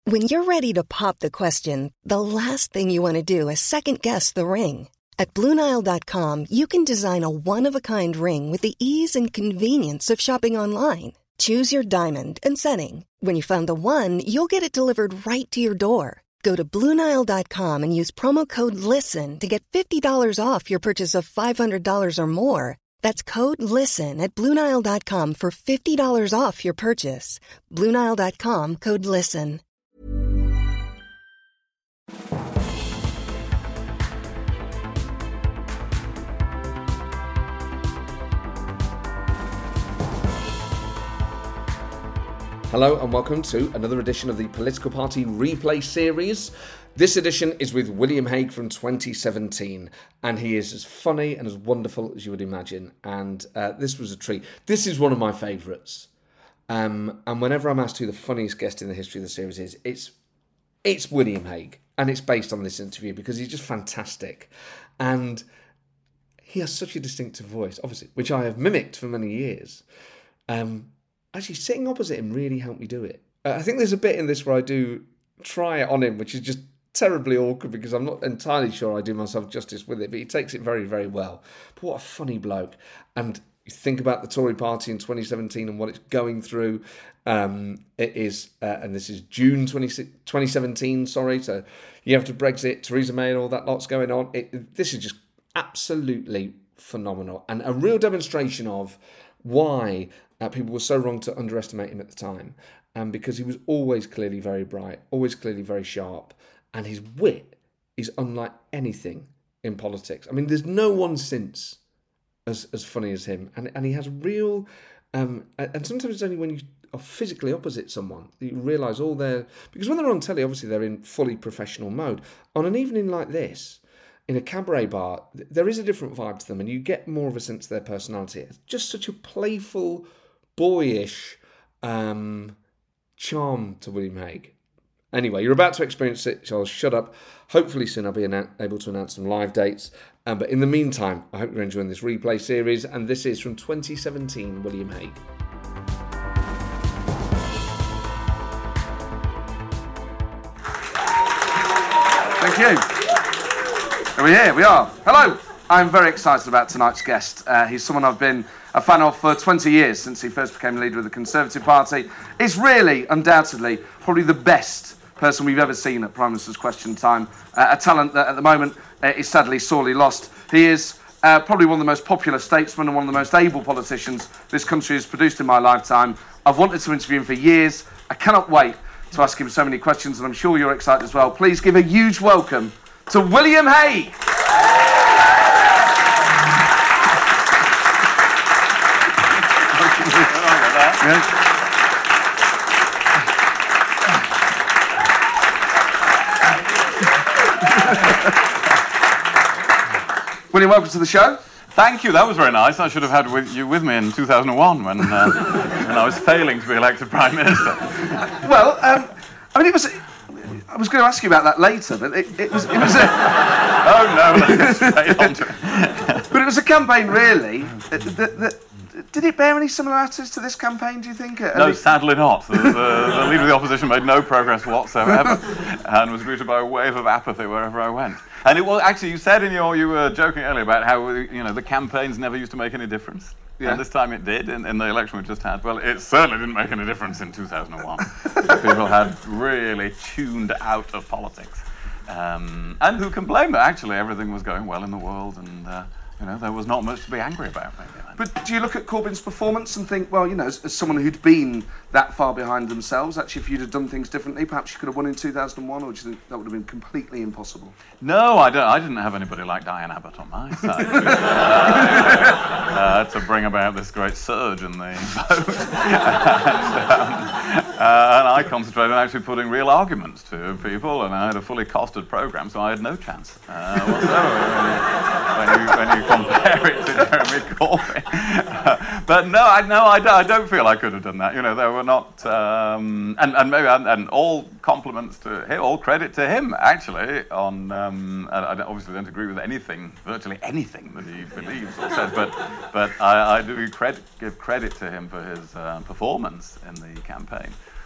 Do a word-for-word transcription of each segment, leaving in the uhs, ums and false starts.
When you're ready to pop the question, the last thing you want to do is second-guess the ring. At Blue Nile dot com, you can design a one-of-a-kind ring with the ease and convenience of shopping online. Choose your diamond and setting. When you find the one, you'll get it delivered right to your door. Go to Blue Nile dot com and use promo code LISTEN to get fifty dollars off your purchase of five hundred dollars or more. That's code LISTEN at Blue Nile dot com for fifty dollars off your purchase. Blue Nile dot com, code LISTEN. Hello and welcome to another edition of the Political Party Replay Series. This edition is with William Hague from twenty seventeen, and he is as funny and as wonderful as you would imagine, and uh, this was a treat. This is one of my favourites, um, and whenever I'm asked who the funniest guest in the history of the series is, it's it's William Hague, and it's based on this interview because he's just fantastic, and he has such a distinctive voice, obviously, which I have mimicked for many years. Um, Actually, sitting opposite him really helped me do it. Uh, I think there's a bit in this where I do try it on him, which is just terribly awkward because I'm not entirely sure I do myself justice with it, but he takes it very, very well. But what a funny bloke. And you think about the Tory party in twenty seventeen and what it's going through. Um, it is, uh, and this is June twenty seventeen, sorry, so you have to Brexit, Theresa May and all that lot's going on. It, this is just absolutely phenomenal and a real demonstration of why Uh, people were so wrong to underestimate him at the time, um, because he was always clearly very bright, always clearly very sharp, and his wit is unlike anything in politics. I mean, there's no one since as as funny as him, and and he has real, um, and sometimes it's only when you are physically opposite someone that you realise all their, because when they're on telly, obviously they're in fully professional mode. On an evening like this, in a cabaret bar, there is a different vibe to them, and you get more of a sense of their personality. It's just such a playful, boyish um, charm to William Hague. Anyway, you're about to experience it, so I'll shut up. Hopefully soon I'll be annou- able to announce some live dates. Um, but in the meantime, I hope you're enjoying this replay series, and this is from twenty seventeen, William Hague. Thank you. Are we here? We are. Hello. I'm very excited about tonight's guest. Uh, he's someone I've been a fan of for twenty years, since he first became leader of the Conservative Party. He's really, undoubtedly, probably the best person we've ever seen at Prime Minister's Question Time. Uh, a talent that at the moment uh, is sadly sorely lost. He is uh, probably one of the most popular statesmen and one of the most able politicians this country has produced in my lifetime. I've wanted to interview him for years. I cannot wait to ask him so many questions, and I'm sure you're excited as well. Please give a huge welcome to William Hague. Yeah. William, welcome to the show. Thank you, that was very nice. I should have had with you with me in two thousand one when, uh, when I was failing to be elected Prime Minister. Well, um, I mean, it was... I was going to ask you about that later, but it, it was... It was a, oh, no, let's straight on to it. But it was a campaign, really, that... that Did it bear any similarities to this campaign, do you think? No, sadly not. The, the, the Leader of the Opposition made no progress whatsoever and was greeted by a wave of apathy wherever I went. And it was actually, you said in your, you were joking earlier about how, you know, the campaigns never used to make any difference. Yeah. And this time it did in, in the election we just had. Well, it certainly didn't make any difference in two thousand one. People had really tuned out of politics. Um, and who can blame them? Actually, everything was going well in the world, and uh, you know, there was not much to be angry about, maybe. But do you look at Corbyn's performance and think, well, you know, as, as someone who'd been that far behind themselves, actually, if you'd have done things differently, perhaps you could have won in two thousand one, or do you think that would have been completely impossible? No, I, don't, I didn't have anybody like Diane Abbott on my side uh, uh, to bring about this great surge in the vote. and, um, uh, and I concentrated on actually putting real arguments to people, and I had a fully costed programme, so I had no chance uh, whatsoever when you, when you, when you compare it to Jeremy Corbyn. But no, I no, I, I don't feel I could have done that. You know, there were not, um, and and maybe and, and all compliments to him, all credit to him actually. On, um, I obviously don't agree with anything, virtually anything that he believes or says, but but I, I do credit, give credit to him for his uh, performance in the campaign.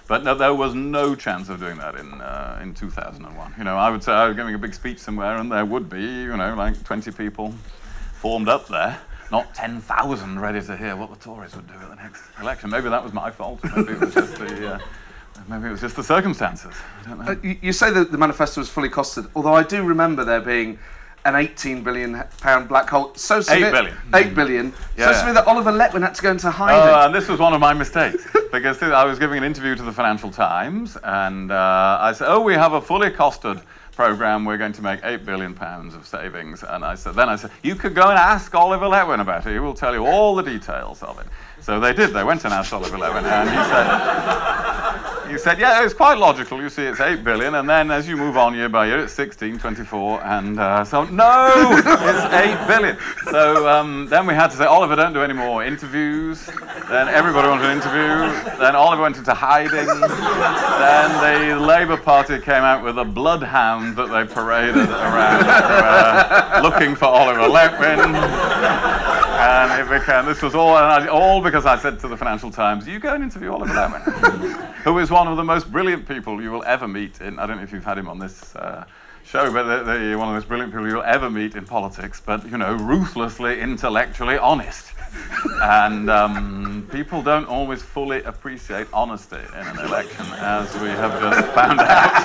But no, there was no chance of doing that in uh, in two thousand one. You know, I would say I was giving a big speech somewhere, and there would be, you know, like twenty people formed up there, not ten thousand ready to hear what the Tories would do at the next election. Maybe that was my fault. Maybe it was just the uh, maybe it was just the circumstances. I don't know. Uh, you, you say that the manifesto was fully costed, although I do remember there being an eighteen billion pound black hole. So severe, Eight billion. Eight billion. Yeah. So severe that Oliver Letwin had to go into hiding. Oh, and this was one of my mistakes, because I was giving an interview to the Financial Times, and uh, I said, "Oh, we have a fully costed program. We're going to make eight billion pounds of savings." And I said, then I said, "You could go and ask Oliver Letwin about it. He will tell you all the details of it." So they did. They went and asked Oliver Letwin, and he said, he said, "Yeah, it's quite logical. You see, it's eight billion, and then as you move on year by year, it's sixteen, twenty-four, and uh, so no, it's eight billion." So um, then we had to say, "Oliver, don't do any more interviews." Then everybody wanted an interview. Then Oliver went into hiding. Then the Labour Party came out with a bloodhound that they paraded around, uh, looking for Oliver Letwin. And it became, this was all, and I, all because I said to the Financial Times, "You go and interview Oliver Letwin," who is one of the most brilliant people you will ever meet in, I don't know if you've had him on this uh, show, but the, the, one of the most brilliant people you'll ever meet in politics, but, you know, ruthlessly, intellectually honest. And um, people don't always fully appreciate honesty in an election, as we have just found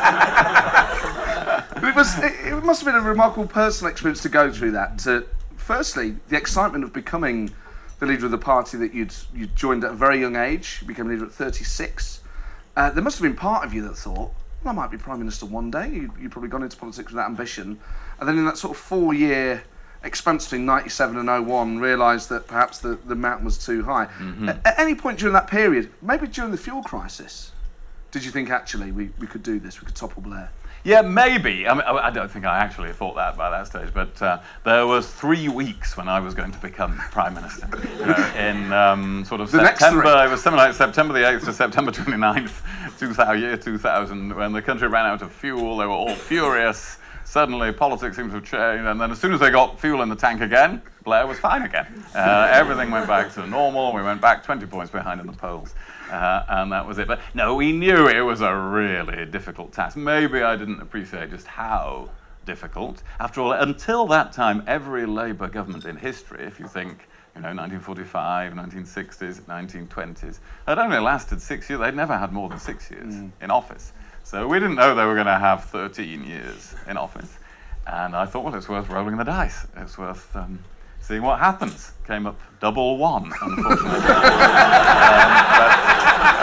out. it, was, it, it must have been a remarkable personal experience to go through that, to firstly, the excitement of becoming the leader of the party that you'd you joined at a very young age. You became leader at thirty-six. Uh, there must have been part of you that thought, well, I might be Prime Minister one day. You, you'd probably gone into politics with that ambition. And then in that sort of four-year expanse between ninety-seven and oh one, realised that perhaps the, the mountain was too high. Mm-hmm. At, at any point during that period, maybe during the fuel crisis, did you think, actually, we, we could do this, we could topple Blair? Yeah, maybe. I mean, I don't think I actually thought that by that stage, but uh, there was three weeks when I was going to become Prime Minister. You know, in um, sort of the September, it was something like September the eighth to September twenty-ninth, year two thousand, when the country ran out of fuel. They were all furious. Suddenly, politics seemed to have changed, and then as soon as they got fuel in the tank again, Blair was fine again. Uh, everything went back to normal. We went back twenty points behind in the polls. Uh, and that was it. But no, we knew it was a really difficult task. Maybe I didn't appreciate just how difficult. After all, until that time, every Labour government in history, if you think, you know, nineteen forty-five, nineteen sixties, nineteen twenties, had only lasted six years. They'd never had more than six years mm. in office. So we didn't know they were going to have thirteen years in office. And I thought, well, it's worth rolling the dice. It's worth um, seeing what happens. Came up double one, unfortunately. um, but,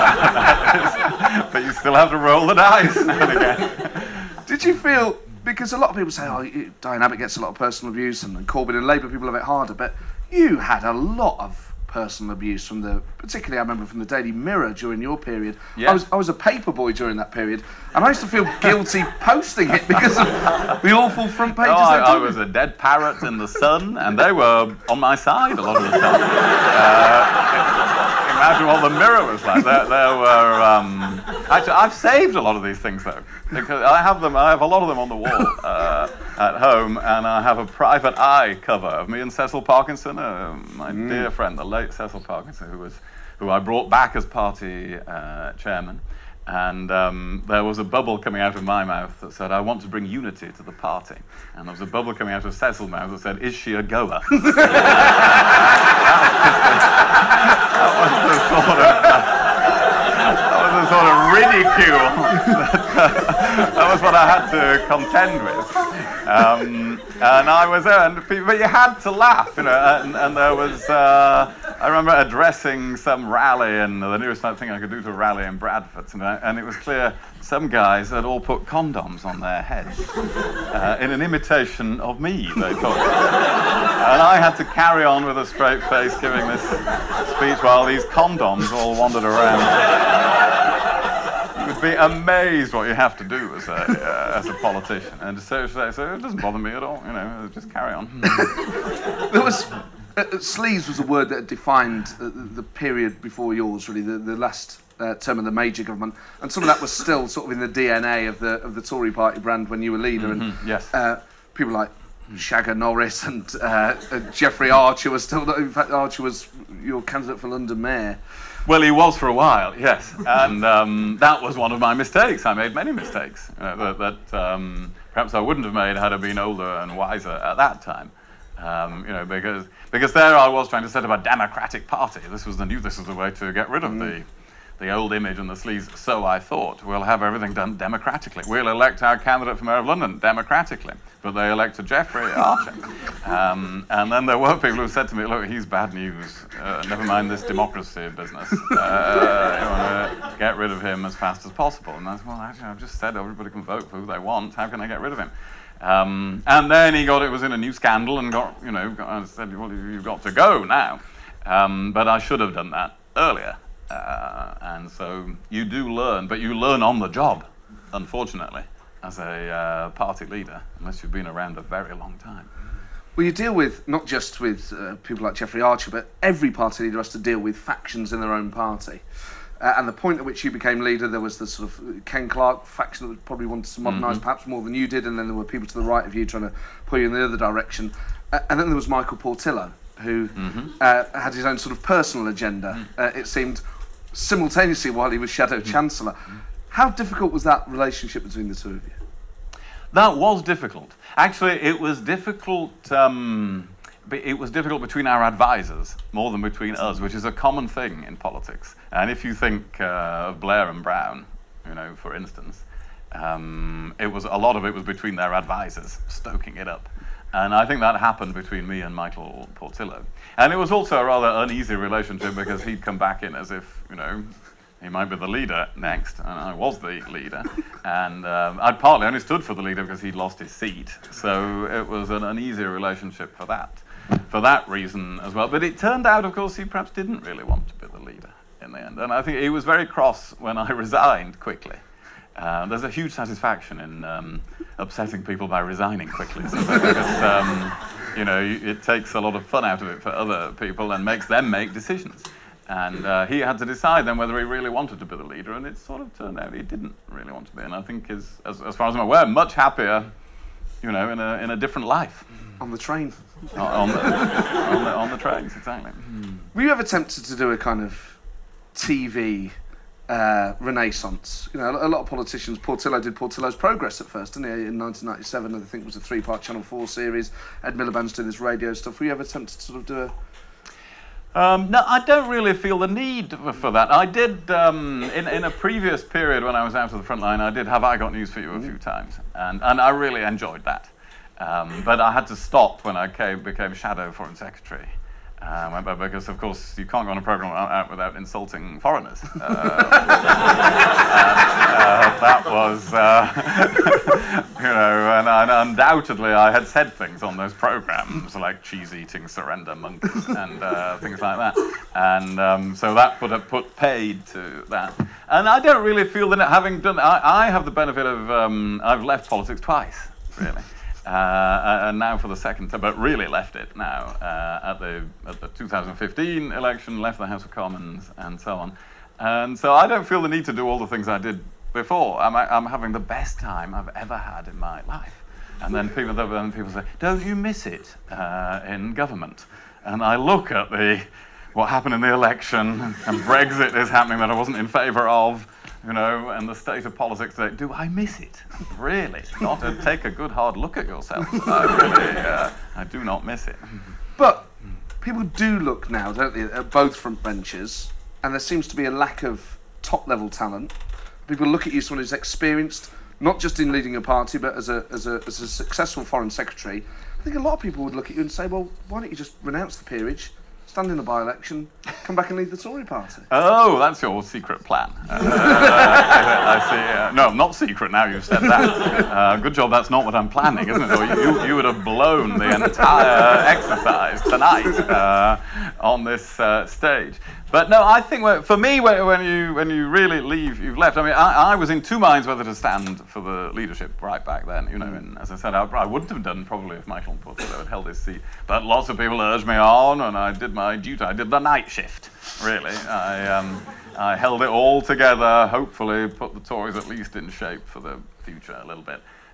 uh, but you still have to roll the dice now and again. Did you feel, because a lot of people say, oh, Diane Abbott gets a lot of personal abuse, and, and Corbyn and Labour people have it harder, but you had a lot of personal abuse from the, particularly I remember from the Daily Mirror during your period. Yeah. I was I was a paper boy during that period, and I used to feel guilty posting it because of the awful front pages. Oh, I, I was a dead parrot in the Sun, and they were on my side a lot of the time. Uh, imagine what the Mirror was like. There, there were um, actually I've saved a lot of these things though, because I have them. I have a lot of them on the wall uh, at home, and I have a private eye cover of me and Cecil Parkinson, uh, my mm. dear friend, the late Cecil Parkinson, who was who I brought back as party uh, chairman. And um, there was a bubble coming out of my mouth that said, "I want to bring unity to the party." And there was a bubble coming out of Cecil's mouth that said, "Is she a goer?" that was the sort of, uh, that was the sort of ridicule that, uh, that was what I had to contend with. Um, and I was there, and people, but you had to laugh, you know, and, and there was, uh, I remember addressing some rally, and the nearest thing I could do to a rally in Bradford, and, I, and it was clear some guys had all put condoms on their heads uh, in an imitation of me, they thought. And I had to carry on with a straight face giving this speech while these condoms all wandered around. You would be amazed what you have to do as a uh, as a politician, and so, so it doesn't bother me at all. You know, just carry on. There was uh, sleaze was a word that defined uh, the period before yours, really, the, the last uh, term of the Major government, and some of that was still sort of in the D N A of the of the Tory party brand when you were leader. Mm-hmm, and yes. uh, people like Shagger Norris and uh, uh, Geoffrey Archer was still. In fact, Archer was your candidate for London Mayor. Well, he was for a while, yes. And um, that was one of my mistakes. I made many mistakes uh, that, that um, perhaps I wouldn't have made had I been older and wiser at that time. Um, you know, because because there I was trying to set up a democratic party. This was the new. This was the way to get rid of mm. the the old image and the sleaze. So I thought, we'll have everything done democratically. We'll elect our candidate for Mayor of London democratically. But they elected Geoffrey Archer. Um, and then there were people who said to me, look, he's bad news. Uh, never mind this democracy business. Uh, you want to get rid of him as fast as possible. And I said, well, actually, I've just said everybody can vote for who they want. How can I get rid of him? Um, and then he got, it was in a new scandal and got, you know, got, I said, well, you've got to go now. Um, but I should have done that earlier. Uh, and so you do learn, but you learn on the job, unfortunately, as a uh, party leader, unless you've been around a very long time. Well, you deal with, not just with uh, people like Geoffrey Archer, but every party leader has to deal with factions in their own party. Uh, and the point at which you became leader, there was the sort of Ken Clarke faction that probably wanted to modernise mm-hmm. perhaps more than you did, and then there were people to the right of you trying to pull you in the other direction. Uh, and then there was Michael Portillo, who mm-hmm. uh, had his own sort of personal agenda, mm. uh, it seemed, simultaneously while he was Shadow mm. Chancellor. Mm. How difficult was that relationship between the two of you? That was difficult. Actually, it was difficult. Um, it was difficult between our advisors more than between us, which is a common thing in politics. And if you think uh, of Blair and Brown, you know, for instance, um, it was a lot of it was between their advisors, stoking it up. And I think that happened between me and Michael Portillo. And it was also a rather uneasy relationship because he'd come back in as if, you know, he might be the leader next, and I was the leader. And um, I'd partly only stood for the leader because he'd lost his seat. So it was an uneasy relationship for that, for that reason as well. But it turned out, of course, he perhaps didn't really want to be the leader in the end. And I think he was very cross when I resigned quickly. Uh, there's a huge satisfaction in um, upsetting people by resigning quickly, isn't there? Because um, you know, it takes a lot of fun out of it for other people and makes them make decisions. And uh, he had to decide then whether he really wanted to be the leader, and it sort of turned out he didn't really want to be. And I think, is, as, as far as I'm aware, much happier, you know, in a in a different life. On the train. on, on, the, on, the, on the trains, exactly. Mm. Were you ever tempted to do a kind of T V uh, renaissance? You know, a lot of politicians, Portillo did Portillo's Progress at first, didn't he? In nineteen ninety-seven, I think it was a three-part Channel four series. Ed Miliband's doing this radio stuff. Were you ever tempted to sort of do a... Um, no, I don't really feel the need for that. I did, um, in, in a previous period when I was out of the front line, I did Have I Got News For You a few times, and, and I really enjoyed that. Um, but I had to stop when I came, became Shadow Foreign Secretary. Um, because, of course, you can't go on a programme out without insulting foreigners. Uh, and, uh, that was, uh, you know, and, and undoubtedly I had said things on those programmes, like cheese-eating surrender monkeys and uh, things like that. And um, so that put, a, put paid to that. And I don't really feel that having done, I, I have the benefit of, um, I've left politics twice, really. Uh, and now for the second time, but really left it now uh, at the at the two thousand fifteen election, left the House of Commons, and so on. And so I don't feel the need to do all the things I did before. I'm I'm having the best time I've ever had in my life. And then people then people say, "Don't you miss it uh, in government?" And I look at the what happened in the election, and Brexit is happening that I wasn't in favour of. You know, and the state of politics today. Do I miss it? Really? Not to take a good hard look at yourself. I really, uh, I do not miss it. But people do look now, don't they, at both front benches, and there seems to be a lack of top-level talent. People look at you as someone who's experienced, not just in leading a party, but as a as a as a successful foreign secretary. I think a lot of people would look at you and say, well, why don't you just renounce the peerage? Stand in a by-election, come back and lead the Tory party. Oh, that's your secret plan. Uh, I, I see. Uh, no, not secret now you've said that. Uh, good job that's not what I'm planning, isn't it? Or you, you would have blown the entire exercise tonight uh, on this uh, stage. But no, I think for me, when you when you really leave, you've left. I mean, I, I was in two minds whether to stand for the leadership right back then. You know, and as I said, I, I wouldn't have done probably if Michael Portillo had held his seat. But lots of people urged me on, and I did my duty. I did the night shift. Really, I um, I held it all together. Hopefully, put the Tories at least in shape for the future a little bit.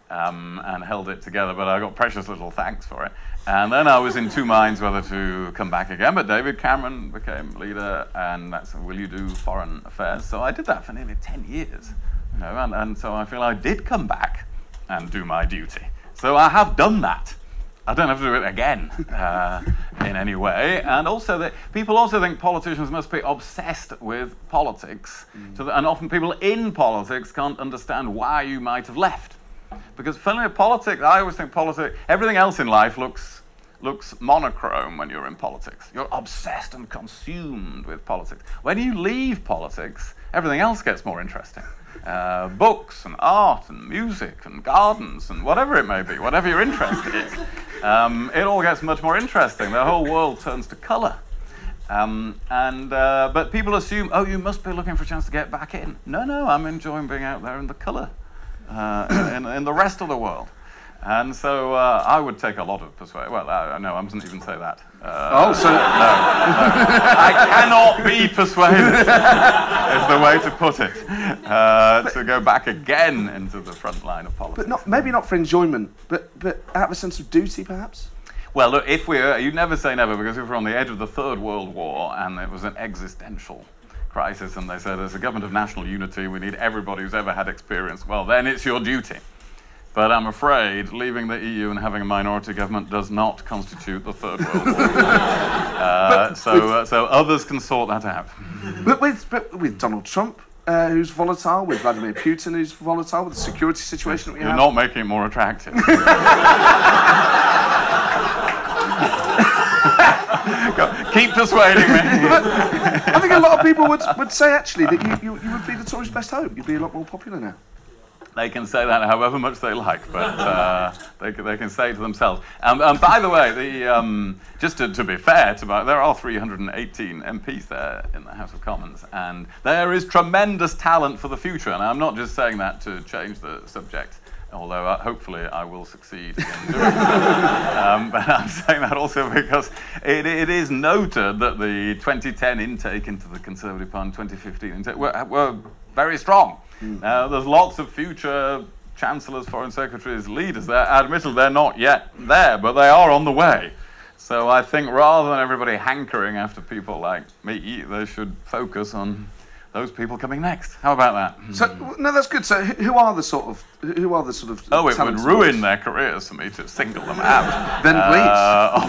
um, and held it together, but I got precious little thanks for it. And then I was in two minds whether to come back again, but David Cameron became leader, and that's, will you do foreign affairs? So I did that for nearly ten years, you know, and, and so I feel I did come back and do my duty. So I have done that. I don't have to do it again uh, in any way. And also, that people also think politicians must be obsessed with politics, mm. so that, and often people in politics can't understand why you might have left. Because funnily, politics, I always think politics, everything else in life looks looks monochrome when you're in politics. You're obsessed and consumed with politics. When you leave politics, everything else gets more interesting. Uh, books and art and music and gardens and whatever it may be, whatever your interest is, um, it all gets much more interesting. The whole world turns to colour. Um, and uh, but people assume, oh, you must be looking for a chance to get back in. No, no, I'm enjoying being out there in the colour, uh, in, in the rest of the world. And so uh, I would take a lot of persuasion. Well, uh, no, I mustn't even say that. Uh, oh, so... No, no. I cannot be persuaded, is the way to put it, uh, to go back again into the front line of politics. But not, maybe not for enjoyment, but, but out of a sense of duty, perhaps? Well, look, if we're... You never say never, because if we're on the edge of the Third World War and it was an existential crisis and they said, as a government of national unity, we need everybody who's ever had experience, well, then it's your duty. But I'm afraid leaving the E U and having a minority government does not constitute the Third World War. uh, so, uh, so others can sort that out. But with, but with Donald Trump, uh, who's volatile, with Vladimir Putin, who's volatile, with the security situation that we You're have... You're not making it more attractive. Keep persuading me. I think a lot of people would, would say, actually, that you, you, you would be the Tories' best hope. You'd be a lot more popular now. They can say that however much they like, but uh, they, they can say it to themselves. Um, and by the way, the, um, just to, to be fair, to, there are three hundred eighteen M Ps there in the House of Commons, and there is tremendous talent for the future. And I'm not just saying that to change the subject, although uh, hopefully I will succeed in doing that. Um, but I'm saying that also because it, it is noted that the twenty ten intake into the Conservative Party, twenty fifteen intake, were, were very strong. Mm. Uh, there's lots of future chancellors, foreign secretaries, leaders there. Admittedly, they're not yet there, but they are on the way. So I think rather than everybody hankering after people like me, they should focus on those people coming next. How about that? So no, that's good. So who are the sort of who are the sort of? Oh, it would ruin stories? Their careers for me to single them out. Then uh,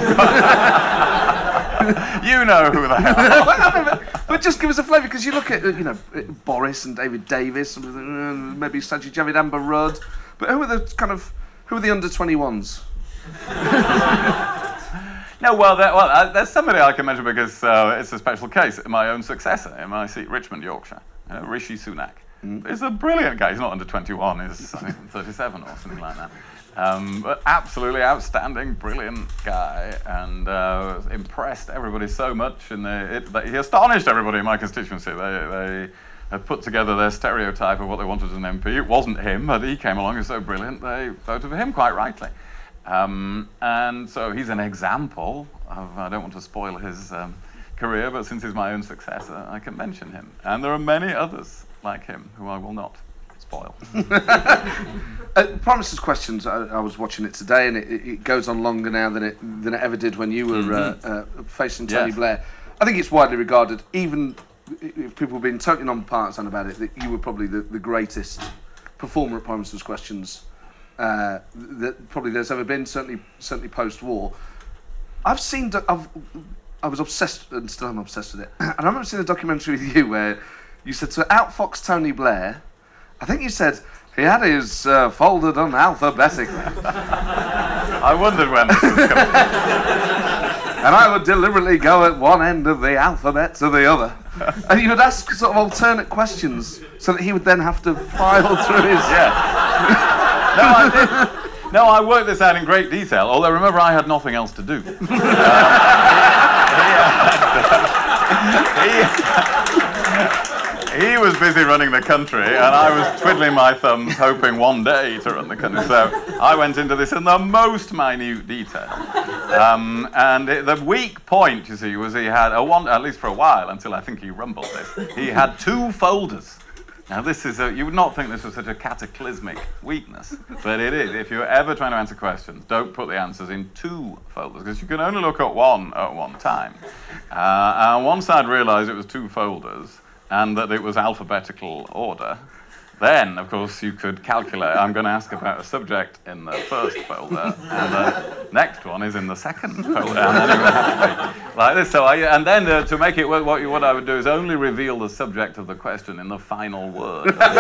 please. You know who they are. But just give us a flavour, because you look at you know Boris and David Davis, and maybe Sajid Javid, Amber Rudd. But who are the kind of who are the under twenty-ones? No, well, there, well uh, there's somebody I can mention because uh, it's a special case. My own successor in my seat, Richmond, Yorkshire, uh, Rishi Sunak. Mm. He's a brilliant guy. He's not under twenty-one. He's I think, thirty-seven or something like that. Um, but absolutely outstanding, brilliant guy, and uh, impressed everybody so much. And it, he astonished everybody in my constituency. They, they had put together their stereotype of what they wanted as an M P. It wasn't him, but he came along and was so brilliant, they voted for him quite rightly. Um, and so he's an example of, I don't want to spoil his um, career, but since he's my own successor, I can mention him. And there are many others like him who I will not spoil. uh, Promises Questions, I, I was watching it today, and it, it goes on longer now than it than it ever did when you were mm-hmm. uh, uh, facing Tony yes. Blair. I think it's widely regarded, even if people have been totally non-partisan about it, that you were probably the, the greatest performer at Promises Questions uh, that probably there's ever been, certainly certainly post-war. I've seen, I've, I was obsessed, and still am obsessed with it, and I remember seeing a documentary with you where you said to outfox Tony Blair, I think you said, he had his uh, folded on alphabetically. I wondered when this was coming. And I would deliberately go at one end of the alphabet to the other. And you would ask sort of alternate questions so that he would then have to file through his... Yeah. No, I did. No, I worked this out in great detail, although remember I had nothing else to do. Um, he, he, he, he was busy running the country, and I was twiddling my thumbs, hoping one day to run the country. So I went into this in the most minute detail. Um, and it, the weak point, you see, was he had, a one, at least for a while, until I think he rumbled this, he had two folders Now, this is a, you would not think this was such a cataclysmic weakness, but it is. If you're ever trying to answer questions, don't put the answers in two folders, because you can only look at one at one time. Uh, and once I'd realized it was two folders and that it was alphabetical order, then, of course, you could calculate, I'm going to ask about a subject in the first folder, and the next one is in the second folder, and then you would have to be like this. So I, and then uh, to make it work, what, you, what I would do is only reveal the subject of the question in the final word. So,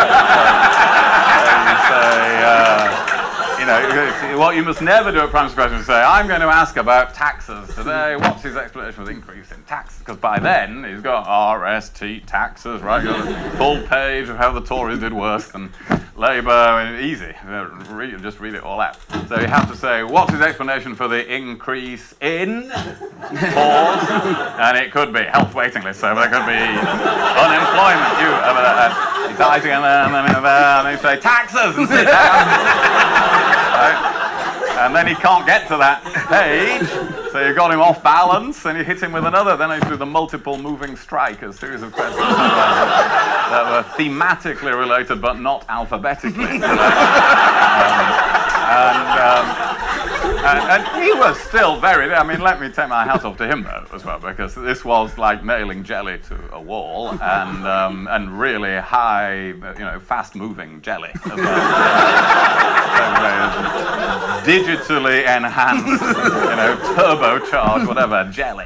you say, uh, you know, what you must never do at Prime Minister's question is say, I'm going to ask about taxes today. What's his explanation for the increase in taxes? Because by then, he's got R S T, taxes, right? You've got a full page of how the Tories did worse than Labour. I mean, easy. Read, just read it all out. So you have to say, what's his explanation for the increase in? Pause. And it could be health waiting list, so there could be unemployment. You, uh, uh, he's writing and then, and then, and then you say, taxes, and sit down. Right? And then he can't get to that page, so you got him off balance, and you hit him with another. Then I do the multiple moving strike, a series of questions that were thematically related, but not alphabetically related. Um, and, um, and, and he was still very, I mean, let me take my hat off to him, though, as well, because this was like nailing jelly to a wall, and um, and really high, you know, fast-moving jelly as well. Digitally enhanced, you know, turbocharged, whatever, jelly.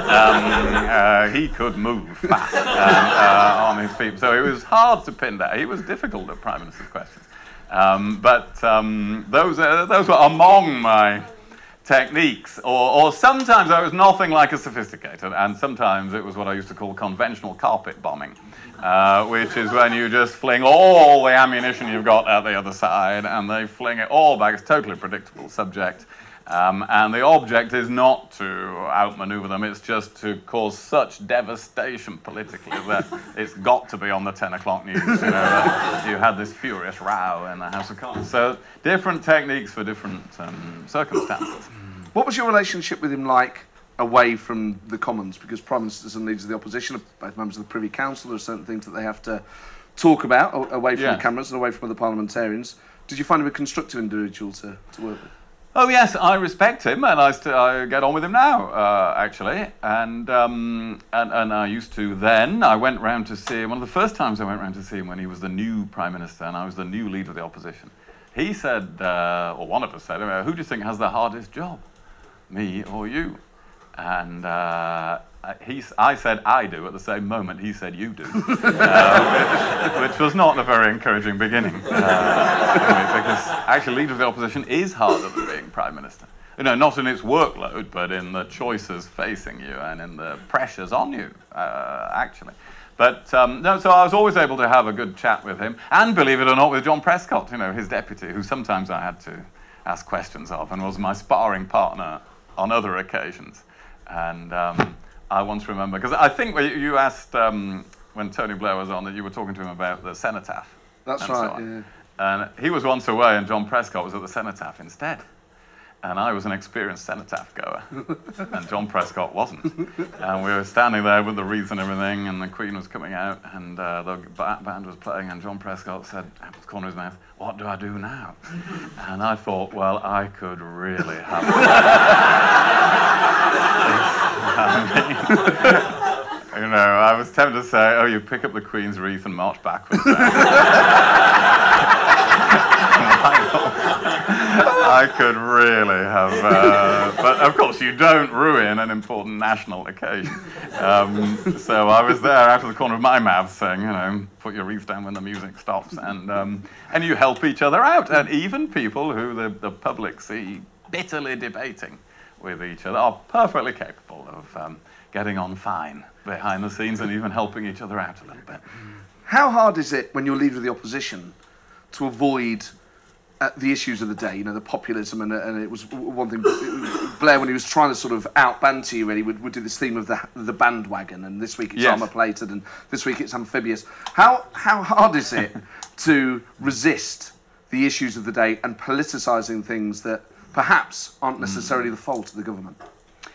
Um, uh, he could move fast and, uh, on his feet. So it was hard to pin down. He was difficult at Prime Minister's questions. Um, but um, those, uh, those were among my techniques. Or, or sometimes I was nothing like as sophisticated, and sometimes it was what I used to call conventional carpet bombing. Uh, which is when you just fling all the ammunition you've got at the other side, and they fling it all back. It's a totally predictable subject. Um, and the object is not to outmaneuver them, it's just to cause such devastation politically that it's got to be on the ten o'clock news. You know, that you had this furious row in the House of Commons. So different techniques for different um, circumstances. What was your relationship with him like away from the Commons? Because Prime Ministers and leaders of the opposition are both members of the Privy Council. There are certain things that they have to talk about away from yes. the cameras and away from other parliamentarians. Did you find him a constructive individual to, to work with? Oh yes, I respect him, and I, st- I get on with him now, uh, actually. And, um, and and I used to then. I went round to see him. One of the first times I went round to see him when he was the new Prime Minister, and I was the new leader of the opposition. He said, uh, or one of us said, who do you think has the hardest job, me or you? And uh, he, I said, I do. At the same moment, he said, you do. uh, which, which was not a very encouraging beginning. Uh, because actually, leader of the opposition is harder than being Prime Minister. You know, not in its workload, but in the choices facing you and in the pressures on you, uh, actually. But, um, no, so I was always able to have a good chat with him. And, believe it or not, with John Prescott, you know, his deputy, who sometimes I had to ask questions of and was my sparring partner on other occasions. And um, I once remember, because I think you asked um, when Tony Blair was on that you were talking to him about the cenotaph. That's right, so yeah. And he was once away and John Prescott was at the cenotaph instead. And I was an experienced cenotaph goer, and John Prescott wasn't. And we were standing there with the wreaths and everything, and the Queen was coming out, and uh, the band was playing, and John Prescott said, out of the corner of his mouth, what do I do now? And I thought, well, I could really have I mean, you know, I was tempted to say, oh, you pick up the Queen's wreath and march backwards. I could really have, uh, but of course you don't ruin an important national occasion. Um, so I was there out of the corner of my mouth saying, you know, put your wreath down when the music stops, and um, and you help each other out. And even people who the, the public see bitterly debating with each other are perfectly capable of um, getting on fine behind the scenes and even helping each other out a little bit. How hard is it when you're leader of the opposition to avoid Uh, the issues of the day, you know, the populism, and, and it was one thing, Blair, when he was trying to sort of out-banter you, really, would, would do this theme of the the bandwagon, and this week it's yes. armour-plated, and this week it's amphibious. How how hard is it to resist the issues of the day and politicising things that perhaps aren't necessarily mm. the fault of the government?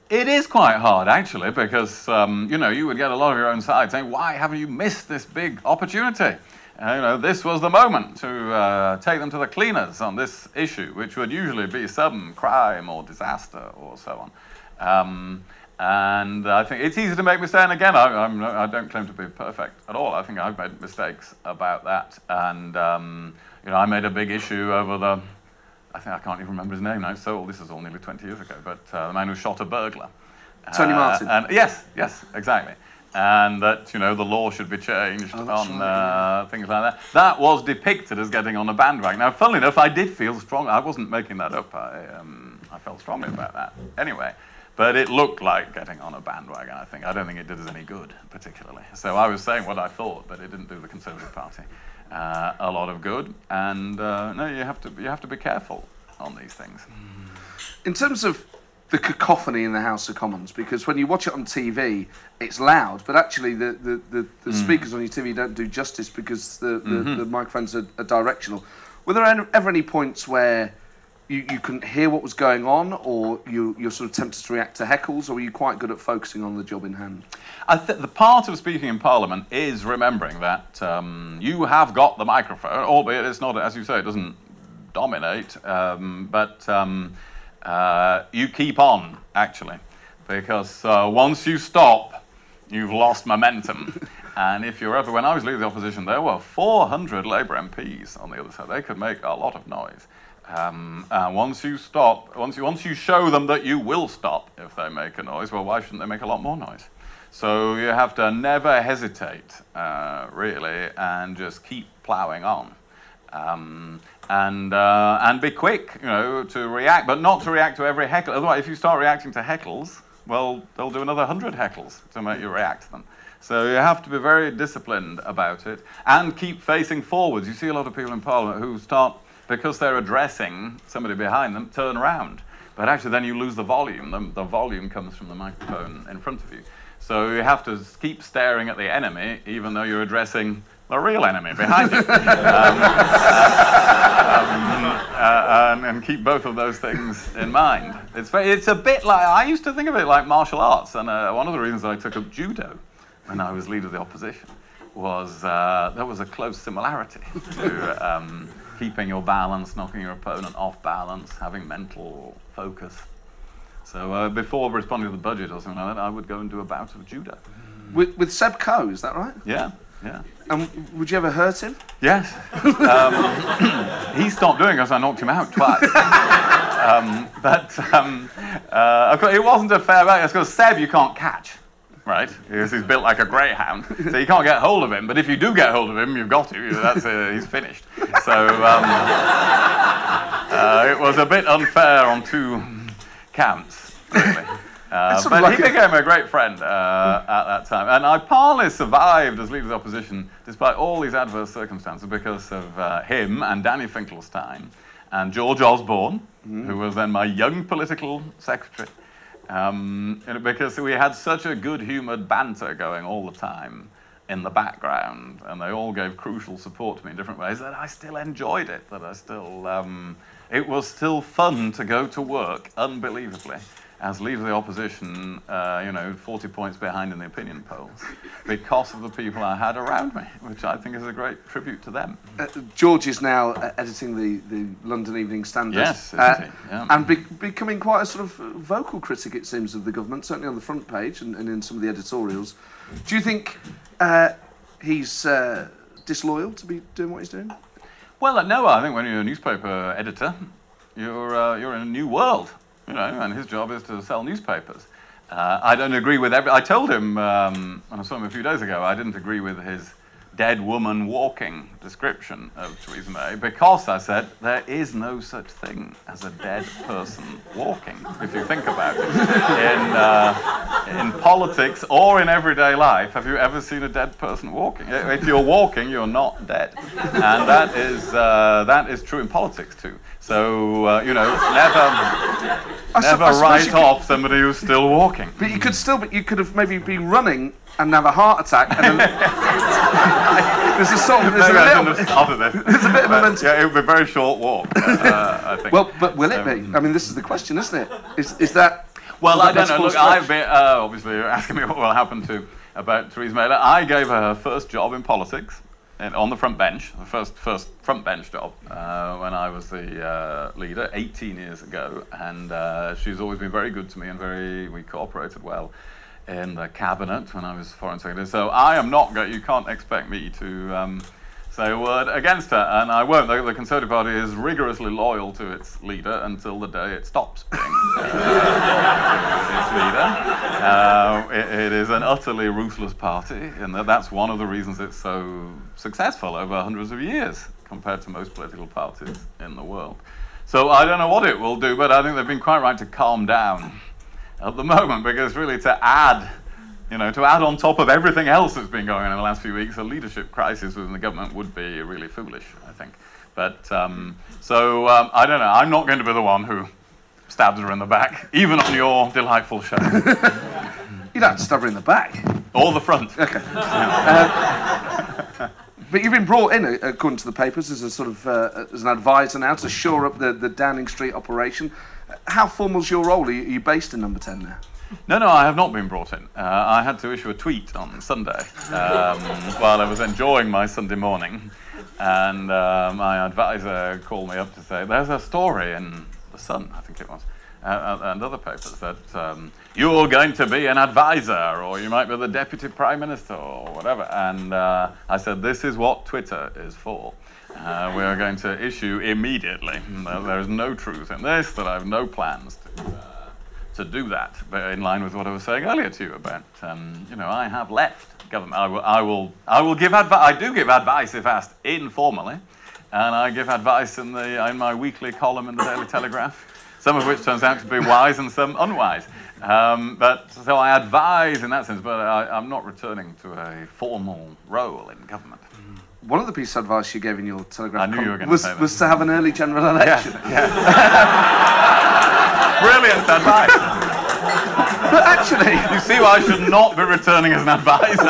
It is quite hard, actually, because, um, you know, you would get a lot of your own side saying, why haven't you missed this big opportunity? Uh, you know, this was the moment to uh, take them to the cleaners on this issue, which would usually be some crime or disaster or so on. Um, and I think it's easy to make mistakes. And again, I, I'm, I don't claim to be perfect at all. I think I've made mistakes about that. And, um, you know, I made a big issue over the... I think I can't even remember his name now. So this is all nearly twenty years ago. But uh, the man who shot a burglar, Tony uh, Martin. And yes, yes, exactly. And that, you know, the law should be changed oh, on right. uh, things like that. That was depicted as getting on a bandwagon. Now, funnily enough, I did feel strong. I wasn't making that up. I, um, I felt strongly about that. Anyway, but it looked like getting on a bandwagon. I think. I don't think it did us any good, particularly. So I was saying what I thought, but it didn't do the Conservative Party Uh, a lot of good, and uh, no, you have to you have to be careful on these things. In terms of the cacophony in the House of Commons, because when you watch it on T V, it's loud, but actually the the, the, the mm. speakers on your T V don't do justice because the, the, mm-hmm. the microphones are, are directional. Were there ever any points where you, you couldn't hear what was going on, or you, you're sort of tempted to react to heckles, or were you quite good at focusing on the job in hand? I think the part of speaking in Parliament is remembering that um, you have got the microphone, albeit it's not, as you say, it doesn't dominate, um, but um, uh, you keep on, actually, because uh, once you stop, you've lost momentum. And if you're ever, when I was leader of the opposition, there were four hundred Labour M Ps on the other side. They could make a lot of noise. Um, and once you stop, once you, once you show them that you will stop if they make a noise, well, why shouldn't they make a lot more noise? So you have to never hesitate, uh, really, and just keep ploughing on. Um, and uh, and be quick, you know, to react, but not to react to every heckle. Otherwise, if you start reacting to heckles, well, they'll do another hundred heckles to make you react to them. So you have to be very disciplined about it and keep facing forwards. You see a lot of people in Parliament who start, because they're addressing somebody behind them, turn around. But actually then you lose the volume. The, the volume comes from the microphone in front of you. So you have to keep staring at the enemy, even though you're addressing the real enemy behind you. um, um, uh, and, and keep both of those things in mind. It's, very, it's a bit like, I used to think of it like martial arts, and uh, one of the reasons I took up judo when I was leader of the opposition was uh, there was a close similarity to um, keeping your balance, knocking your opponent off balance, having mental focus. So uh, before responding to the budget or something like that, I would go and do a bout of judo. With, with Seb Coe, is that right? Yeah, yeah. And would you ever hurt him? Yes. Um, he stopped doing it because I knocked him out twice. um, but um, uh, of course, it wasn't a fair fight. It's because Seb you can't catch, right? Because he's built like a greyhound, so you can't get hold of him. But if you do get hold of him, you've got to. That's uh, he's finished. So um, uh, it was a bit unfair on two counts, really. Uh, but like he became a great friend uh, at that time. And I partly survived as leader of the opposition despite all these adverse circumstances because of uh, him and Danny Finkelstein and George Osborne, mm. who was then my young political secretary. Um, because we had such a good-humoured banter going all the time in the background, and they all gave crucial support to me in different ways, that I still enjoyed it, that I still... Um, it was still fun to go to work, unbelievably, as leader of the opposition, uh, you know, forty points behind in the opinion polls, because of the people I had around me, which I think is a great tribute to them. Uh, George is now uh, editing the, the London Evening Standard. Yes, isn't uh, he? Yeah. And be becoming quite a sort of vocal critic, it seems, of the government, certainly on the front page and, and in some of the editorials. Do you think uh, he's uh, disloyal to be doing what he's doing? Well, no, I think when you're a newspaper editor, you're, uh, you're in a new world. You know, and his job is to sell newspapers. Uh, I don't agree with every... I told him, um, when I saw him a few days ago, I didn't agree with his dead woman walking description of Theresa May because I said there is no such thing as a dead person walking, if you think about it. In, uh, in politics or in everyday life, have you ever seen a dead person walking? If you're walking, you're not dead. And that is, uh, that is true in politics too. So, uh, you know, never, never write off somebody who's still walking. But you could still, but you could have maybe been running and have a heart attack. And then there's a sort of, there's maybe a I little, shouldn't have started it. There's a bit of momentum. Yeah, it would be a very short walk, uh, I think. Well, but will it be? I mean, this is the question, isn't it? Is, is that... Well, I don't That's know. full Look, stretch. I've been, uh, obviously, you're asking me what will happen to about Theresa May. I gave her her first job in politics and on the front bench, the first first front bench job uh, when I was the uh, leader eighteen years ago, and uh, she's always been very good to me and very we cooperated well in the cabinet when I was foreign secretary. So I am not going. You can't expect me to um, say a word against her, and I won't. The, the Conservative Party is rigorously loyal to its leader until the day it stops being uh, its leader. Uh, it, it is an utterly ruthless party, and that, that's one of the reasons it's so successful over hundreds of years compared to most political parties in the world. So I don't know what it will do, but I think they've been quite right to calm down at the moment, because really to add You know, to add on top of everything else that's been going on in the last few weeks, a leadership crisis within the government would be really foolish, I think. But, um, so, um, I don't know, I'm not going to be the one who stabs her in the back, even on your delightful show. You don't have to stab her in the back. Or the front. Okay. uh, but you've been brought in, according to the papers, as a sort of, uh, as an advisor now to shore up the, the Downing Street operation. How formal's your role? Are you, are you based in Number ten now? No, no, I have not been brought in. Uh, I had to issue a tweet on Sunday um, while I was enjoying my Sunday morning, and uh, my advisor called me up to say, there's a story in The Sun, I think it was, uh, and other papers, that um, you're going to be an advisor, or you might be the Deputy Prime Minister, or whatever. And uh, I said, this is what Twitter is for. Uh, we are going to issue immediately. There is no truth in this, that I have no plans to... Uh, to do that, but in line with what I was saying earlier to you about, um, you know, I have left government. I will, I will, I will give advice. I do give advice if asked informally, and I give advice in the in my weekly column in the Daily Telegraph, some of which turns out to be wise and some unwise. Um, but so I advise in that sense, but I, I'm not returning to a formal role in government. One of the pieces of advice you gave in your Telegraph I knew you were going to was, say that. was to have an early general election. Yes, yes. Brilliant advice. But actually, you see why I should not be returning as an advisor.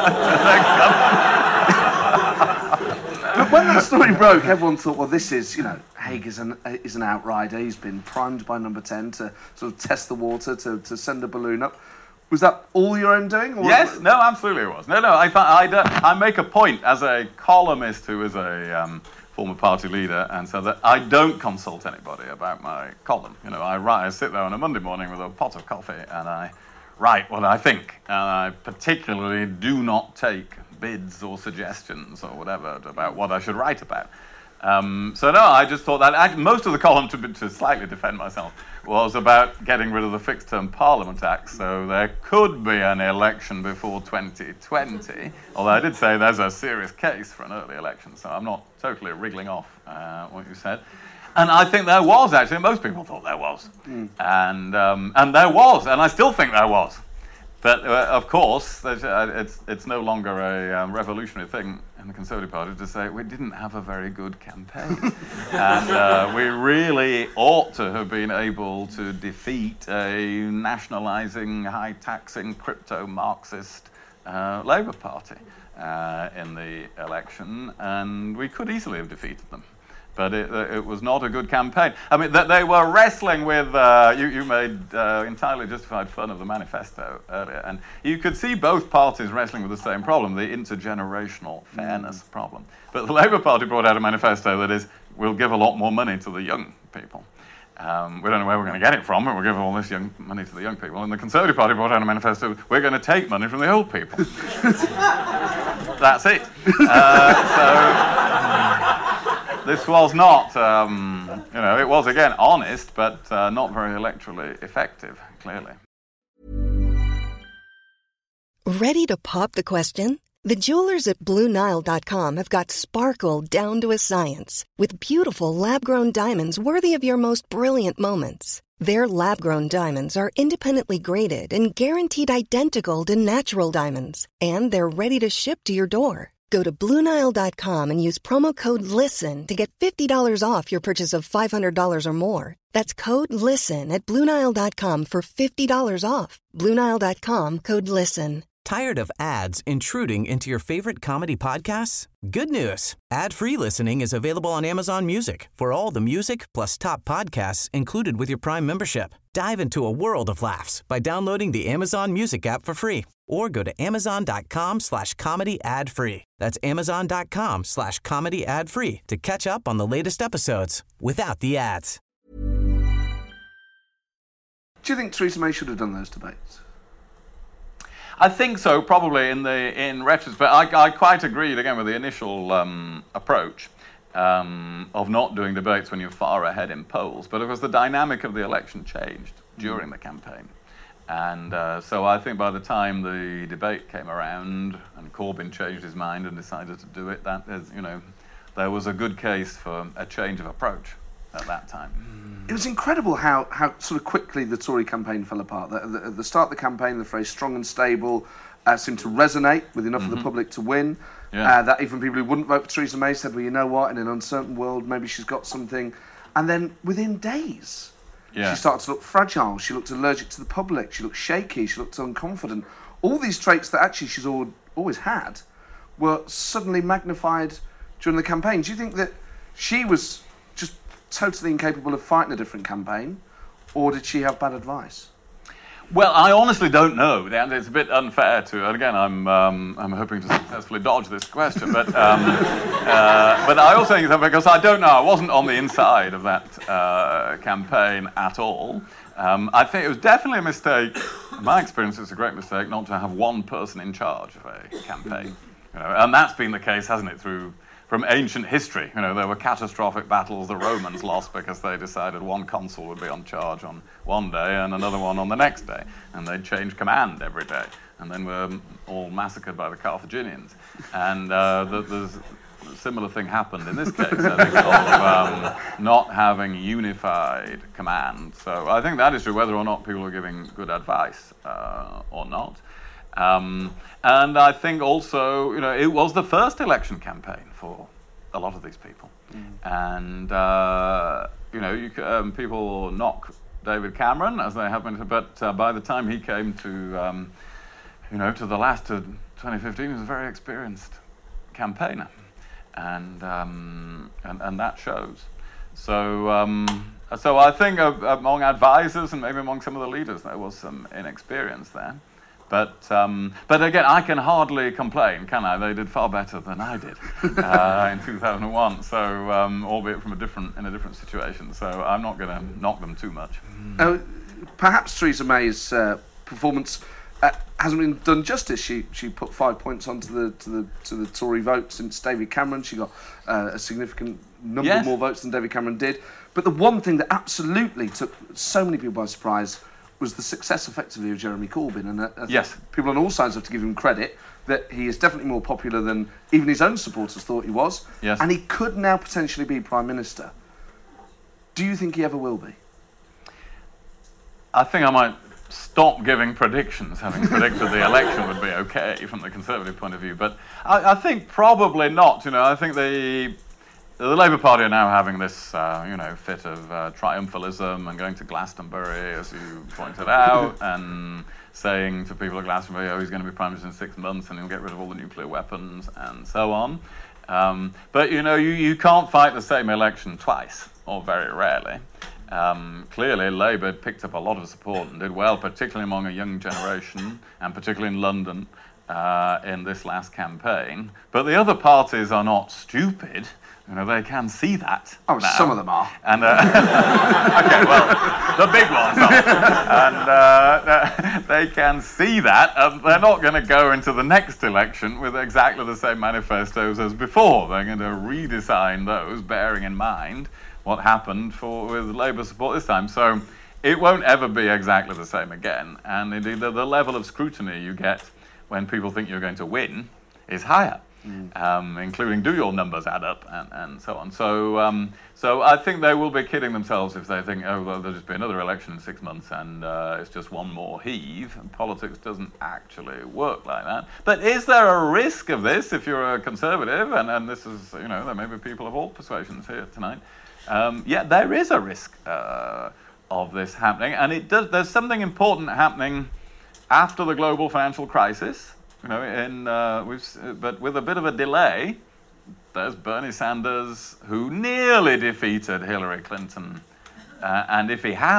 But when that story broke, everyone thought, well, this is, you know, Hague is an is an outrider. He's been primed by Number ten to sort of test the water, to, to send a balloon up. Was that all your own doing? Or yes, no, absolutely it was. No, no, I I, I make a point as a columnist who is a um, former party leader, and so that I don't consult anybody about my column. You know, I write, I sit there on a Monday morning with a pot of coffee, and I write what I think. And I particularly do not take bids or suggestions or whatever about what I should write about. Um, so no, I just thought that I, most of the column, to, to slightly defend myself, was about getting rid of the fixed-term Parliament Act, so there could be an election before twenty twenty, although I did say there's a serious case for an early election, so I'm not totally wriggling off uh, what you said. And I think there was, actually, most people thought there was. Mm. And um, and there was, and I still think there was. But, uh, of course, uh, it's it's no longer a um, revolutionary thing in the Conservative Party to say we didn't have a very good campaign. And uh, we really ought to have been able to defeat a nationalising, high-taxing, crypto-Marxist uh, Labour Party uh, in the election, and we could easily have defeated them. But it, it was not a good campaign. I mean, they were wrestling with, uh, you, you made uh, entirely justified fun of the manifesto earlier, and you could see both parties wrestling with the same problem, the intergenerational fairness mm. problem. But the Labour Party brought out a manifesto that is, we'll give a lot more money to the young people. Um, we don't know where we're going to get it from, but we'll give all this young money to the young people. And the Conservative Party brought out a manifesto, we're going to take money from the old people. That's it. Uh, so... This was not, um, you know, it was, again, honest, but uh, not very electorally effective, clearly. Ready to pop the question? The jewelers at Blue Nile dot com have got sparkle down to a science with beautiful lab-grown diamonds worthy of your most brilliant moments. Their lab-grown diamonds are independently graded and guaranteed identical to natural diamonds, and they're ready to ship to your door. Go to Blue Nile dot com and use promo code LISTEN to get fifty dollars off your purchase of five hundred dollars or more. That's code LISTEN at Blue Nile dot com for fifty dollars off. Blue Nile dot com, code LISTEN. Tired of ads intruding into your favorite comedy podcasts? Good news. Ad-free listening is available on Amazon Music for all the music plus top podcasts included with your Prime membership. Dive into a world of laughs by downloading the Amazon Music app for free or go to amazon.com slash comedy ad free. That's amazon.com slash comedy ad free to catch up on the latest episodes without the ads. Do you think Theresa May should have done those debates? I think so, probably in the in retrospect. I, I quite agreed again with the initial um, approach um, of not doing debates when you're far ahead in polls. But of course, the dynamic of the election changed during the campaign, and uh, so I think by the time the debate came around and Corbyn changed his mind and decided to do it, that is, you know, there was a good case for a change of approach at that time. It was incredible how, how sort of quickly the Tory campaign fell apart. At the, at the start of the campaign, the phrase strong and stable uh, seemed to resonate with enough mm-hmm. of the public to win. Yeah. Uh, that even people who wouldn't vote for Theresa May said, well, you know what, in an uncertain world, maybe she's got something. And then within days, yeah. she started to look fragile. She looked allergic to the public. She looked shaky. She looked unconfident. All these traits that actually she's all, always had were suddenly magnified during the campaign. Do you think that she was just totally incapable of fighting a different campaign, or did she have bad advice? Well, I honestly don't know. It's a bit unfair to, and again, I'm um, I'm hoping to successfully dodge this question, but um, uh, but I also think that because I don't know, I wasn't on the inside of that uh, campaign at all. Um, I think it was definitely a mistake. In my experience, it's a great mistake not to have one person in charge of a campaign, you know, and that's been the case, hasn't it, through. From ancient history, you know, there were catastrophic battles the Romans lost because they decided one consul would be on charge on one day and another one on the next day, and they'd change command every day, and then were all massacred by the Carthaginians. And uh, the, the, the similar thing happened in this case, I think, of um, not having unified command. So I think that is true, whether or not people are giving good advice uh, or not. Um, and I think also, you know, it was the first election campaign for a lot of these people. Mm. And, uh, you know, you, um, people knock David Cameron, as they have been, but uh, by the time he came to, um, you know, to the last of twenty fifteen, he was a very experienced campaigner. And, um, and, and that shows. So, um, so I think uh, among advisors and maybe among some of the leaders, there was some inexperience there. But um, but again, I can hardly complain, can I? They did far better than I did uh, in two thousand one. So, um, albeit from a different in a different situation. So I'm not going to knock them too much. Uh, perhaps Theresa May's uh, performance uh, hasn't been done justice. She she put five points onto the to the to the Tory vote since David Cameron. She got uh, a significant number yes. more votes than David Cameron did. But the one thing that absolutely took so many people by surprise was the success, effectively, of Jeremy Corbyn. And uh, I think yes. people on all sides have to give him credit that he is definitely more popular than even his own supporters thought he was. Yes. And he could now potentially be Prime Minister. Do you think he ever will be? I think I might stop giving predictions, having predicted the election would be okay from the Conservative point of view. But I, I think probably not. You know, I think the... The Labour Party are now having this, uh, you know, fit of uh, triumphalism and going to Glastonbury, as you pointed out, and saying to people at Glastonbury, oh, he's going to be Prime Minister in six months and he'll get rid of all the nuclear weapons and so on. Um, but, you know, you, you can't fight the same election twice, or very rarely. Um, clearly, Labour picked up a lot of support and did well, particularly among a young generation, and particularly in London uh, in this last campaign. But the other parties are not stupid. You know, they can see that. Oh, now. Some of them are. And uh, okay, well, the big ones are. And uh, they can see that, and they're not going to go into the next election with exactly the same manifestos as before. They're going to redesign those, bearing in mind what happened for with Labour support this time. So it won't ever be exactly the same again. And indeed, the, the level of scrutiny you get when people think you're going to win is higher. Mm. Um, including do your numbers add up and, and so on. So um, so I think they will be kidding themselves if they think, oh, well, there'll just be another election in six months and uh, it's just one more heave. And politics doesn't actually work like that. But is there a risk of this if you're a Conservative? And, and this is, you know, there may be people of all persuasions here tonight. Um, yeah, there is a risk uh, of this happening. And it does. There's something important happening after the global financial crisis. You know, in uh, we've, but with a bit of a delay, there's Bernie Sanders, who nearly defeated Hillary Clinton, uh, and if he had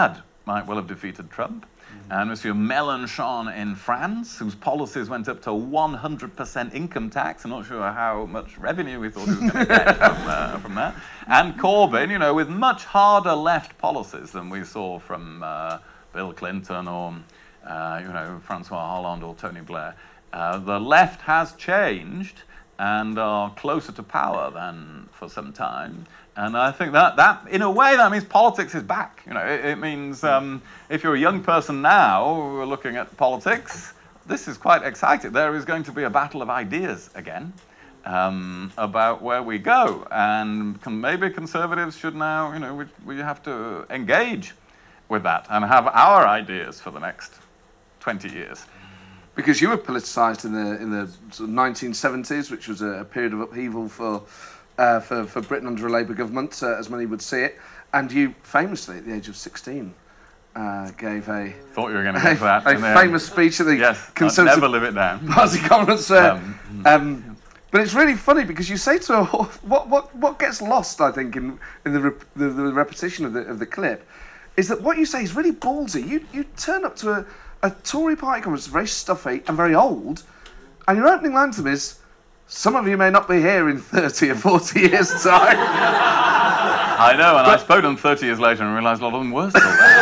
might well have defeated Trump. And Monsieur Mélenchon in France, whose policies went up to one hundred percent income tax. I'm not sure how much revenue we thought he was going to get from, uh, from that. And Corbyn, you know, with much harder left policies than we saw from uh, Bill Clinton or, uh, you know, Francois Hollande or Tony Blair. Uh, the left has changed and are closer to power than for some time. And I think that, that, in a way, that means politics is back. You know, it, it means um, if you're a young person now who are looking at politics, this is quite exciting. There is going to be a battle of ideas again um, about where we go. And con- maybe conservatives should now, you know, we, we have to engage with that and have our ideas for the next twenty years. Because you were politicised in the in the sort of nineteen seventies, which was a, a period of upheaval for uh, for for Britain under a Labour government, uh, as many would see it. And you famously, at the age of sixteen, uh, gave a thought you were going to get that a famous speech at the yes, Conservative never live it down. Party conference. Uh, um, um, but it's really funny because you say to her, what what what gets lost, I think, in in the rep- the, the repetition of the of the clip, is that what you say is really ballsy. You you turn up to a A Tory party conference, very stuffy and very old, and your opening line to them is, some of you may not be here in thirty or forty years' time. I know, and but, I spoke to them thirty years later and realised a lot of them were still there.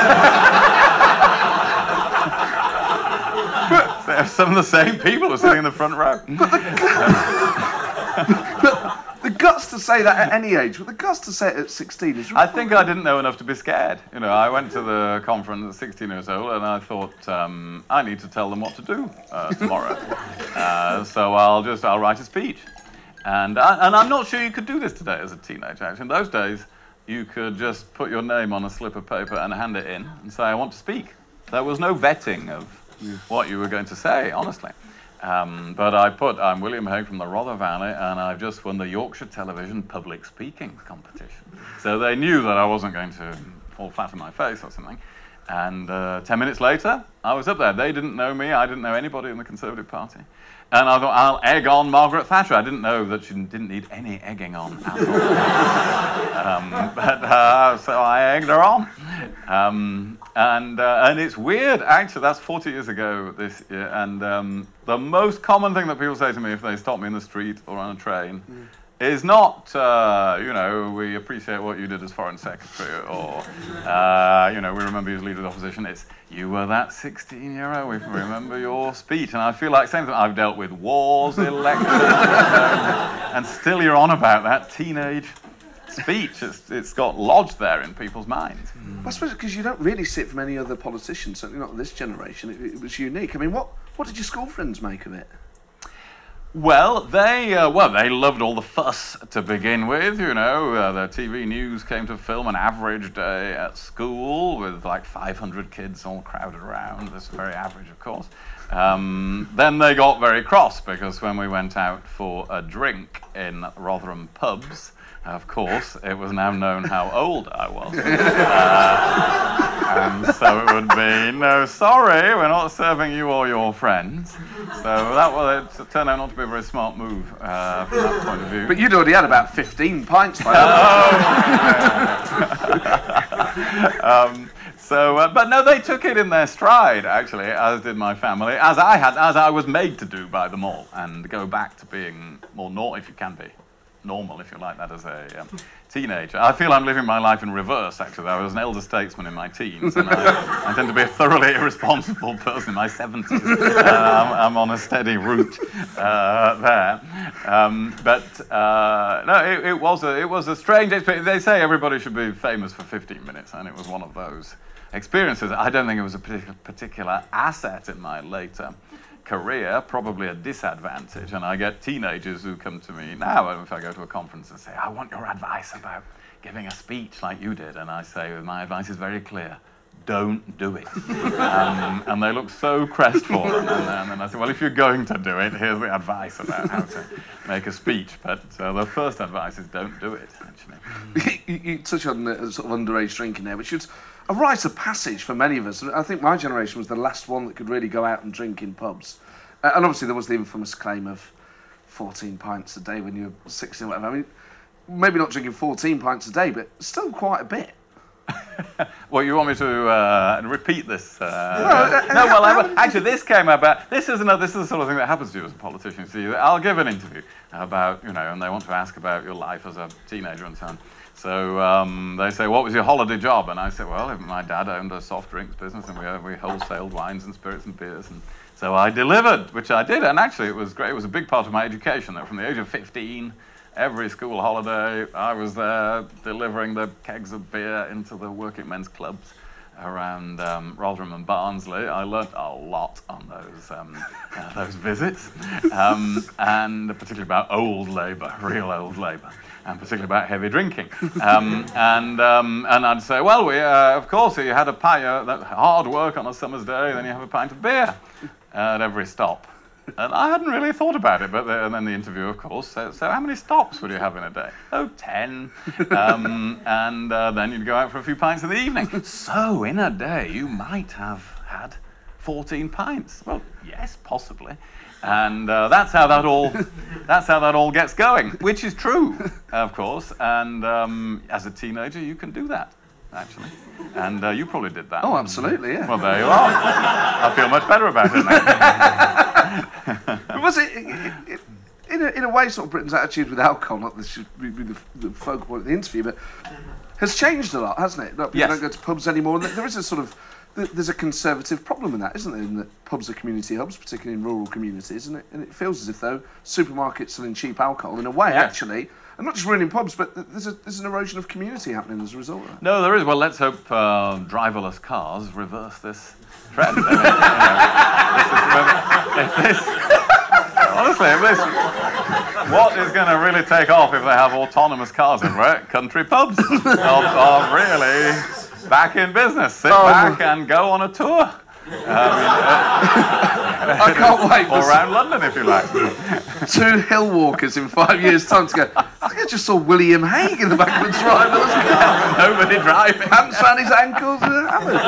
but, Some of the same people are sitting but, in the front row. But the, but the guts to say that at any age, but the guts to say it at sixteen is really I think I didn't know enough to be scared. You know, I went to the conference at sixteen years old and I thought, um, I need to tell them what to do uh, tomorrow. uh, so I'll just, I'll write a speech. And, I, and I'm not sure you could do this today as a teenager. Actually, in those days, you could just put your name on a slip of paper and hand it in and say, I want to speak. There was no vetting of what you were going to say, honestly. Um, but I put, I'm William Hague from the Rother Valley, and I've just won the Yorkshire Television Public Speaking Competition. So they knew that I wasn't going to fall flat on my face or something. And uh, ten minutes later, I was up there. They didn't know me. I didn't know anybody in the Conservative Party. And I thought, I'll egg on Margaret Thatcher. I didn't know that she didn't need any egging on at all. um, but uh, so I egged her on. Um, and uh, and it's weird, actually, that's forty years ago this year. And um, the most common thing that people say to me if they stop me in the street or on a train mm. is not, uh, you know, we appreciate what you did as Foreign Secretary, or, uh, you know, we remember you as Leader of the Opposition. It's, you were that sixteen-year-old, we remember your speech. And I feel like saying that I've dealt with wars, elections, you know, and still you're on about that teenage speech. It's, it's got lodged there in people's minds. I suppose because you don't really see it from any other politician, certainly not this generation. It, it was unique. I mean, what, what did your school friends make of it? Well, they uh, well they loved all the fuss to begin with. You know, uh, the T V news came to film an average day at school with like five hundred kids all crowded around. This is very average, of course. Um, then they got very cross because when we went out for a drink in Rotherham pubs, of course, it was now known how old I was. Uh, and so it would be, no, sorry, we're not serving you or your friends. So that was, it turned out not to be a very smart move uh, from that point of view. But you'd already had about fifteen pints by that point. um, So, uh, but no, they took it in their stride, actually, as did my family, as I had, as I was made to do by them all, and go back to being more normal, if you can be. Normal, if you like that, as a um, teenager. I feel I'm living my life in reverse, actually. I was an elder statesman in my teens, and I, I tend to be a thoroughly irresponsible person in my seventies. Uh, I'm, I'm on a steady route uh, there. Um, but uh, no, it, it was a it was a strange experience. They say everybody should be famous for fifteen minutes, and it was one of those experiences. I don't think it was a particular, particular asset in my later career, probably a disadvantage. And I get teenagers who come to me now, if I go to a conference and say, I want your advice about giving a speech like you did. And I say, my advice is very clear. Don't do it. um, and they look so crestfallen. And, and then I say, well, if you're going to do it, here's the advice about how to make a speech. But uh, the first advice is don't do it, actually. you, you touch on uh, sort of underage drinking there, which was a rite of passage for many of us. I think my generation was the last one that could really go out and drink in pubs. Uh, and obviously there was the infamous claim of fourteen pints a day when you were sixteen or whatever. I mean, maybe not drinking fourteen pints a day, but still quite a bit. Well, you want me to uh, repeat this? Uh, no, no, well, I, actually, this came about. This is another. This is the sort of thing that happens to you as a politician. See, I'll give an interview about, you know, and they want to ask about your life as a teenager and so on. So um, they say, "What was your holiday job?" And I say, "Well, my dad owned a soft drinks business, and we we wholesaled wines and spirits and beers, and so I delivered, which I did. And actually, it was great. It was a big part of my education. That from the age of fifteen." Every school holiday, I was there delivering the kegs of beer into the working men's clubs around um, Rotherham and Barnsley. I learnt a lot on those um, uh, those visits, um, and particularly about old labour, real old labour, and particularly about heavy drinking. Um, and um, and I'd say, well, we uh, of course you had a pint, uh, that hard work on a summer's day, then you have a pint of beer at every stop. And I hadn't really thought about it, but the, and then the interview, of course, so, so how many stops would you have in a day? Oh, ten. Um, and uh, then you'd go out for a few pints in the evening. So in a day, you might have had fourteen pints. Well, yes, possibly. And uh, that's how that all that's how that all gets going, which is true, of course. And um, as a teenager, you can do that, actually. And uh, you probably did that. Oh, absolutely, yeah. Well, there you are. I feel much better about it now. Was it, it, it in, a, in a way, sort of Britain's attitude with alcohol, not this should be the, the focal point of the interview, but has changed a lot, hasn't it? Like, people yes. don't go to pubs anymore. And there is a sort of, there's a conservative problem in that, isn't there? In that pubs are community hubs, particularly in rural communities, and it, and it feels as if, though, supermarkets selling cheap alcohol, in a way, yes. actually, and not just ruining pubs, but there's, a, there's an erosion of community happening as a result of that. No, there is. Well, let's hope uh, driverless cars reverse this trend. I mean, you know, this is, if this, honestly, if this, what is going to really take off if they have autonomous cars in where country pubs are, are really back in business. Sit oh, back and go on a tour. I, mean, uh, I can't wait. Or around London, if you like. Two hill walkers in five years' time to go, I think I just saw William Hague in the back of the driver. Nobody driving. Pants around his ankles and hammered.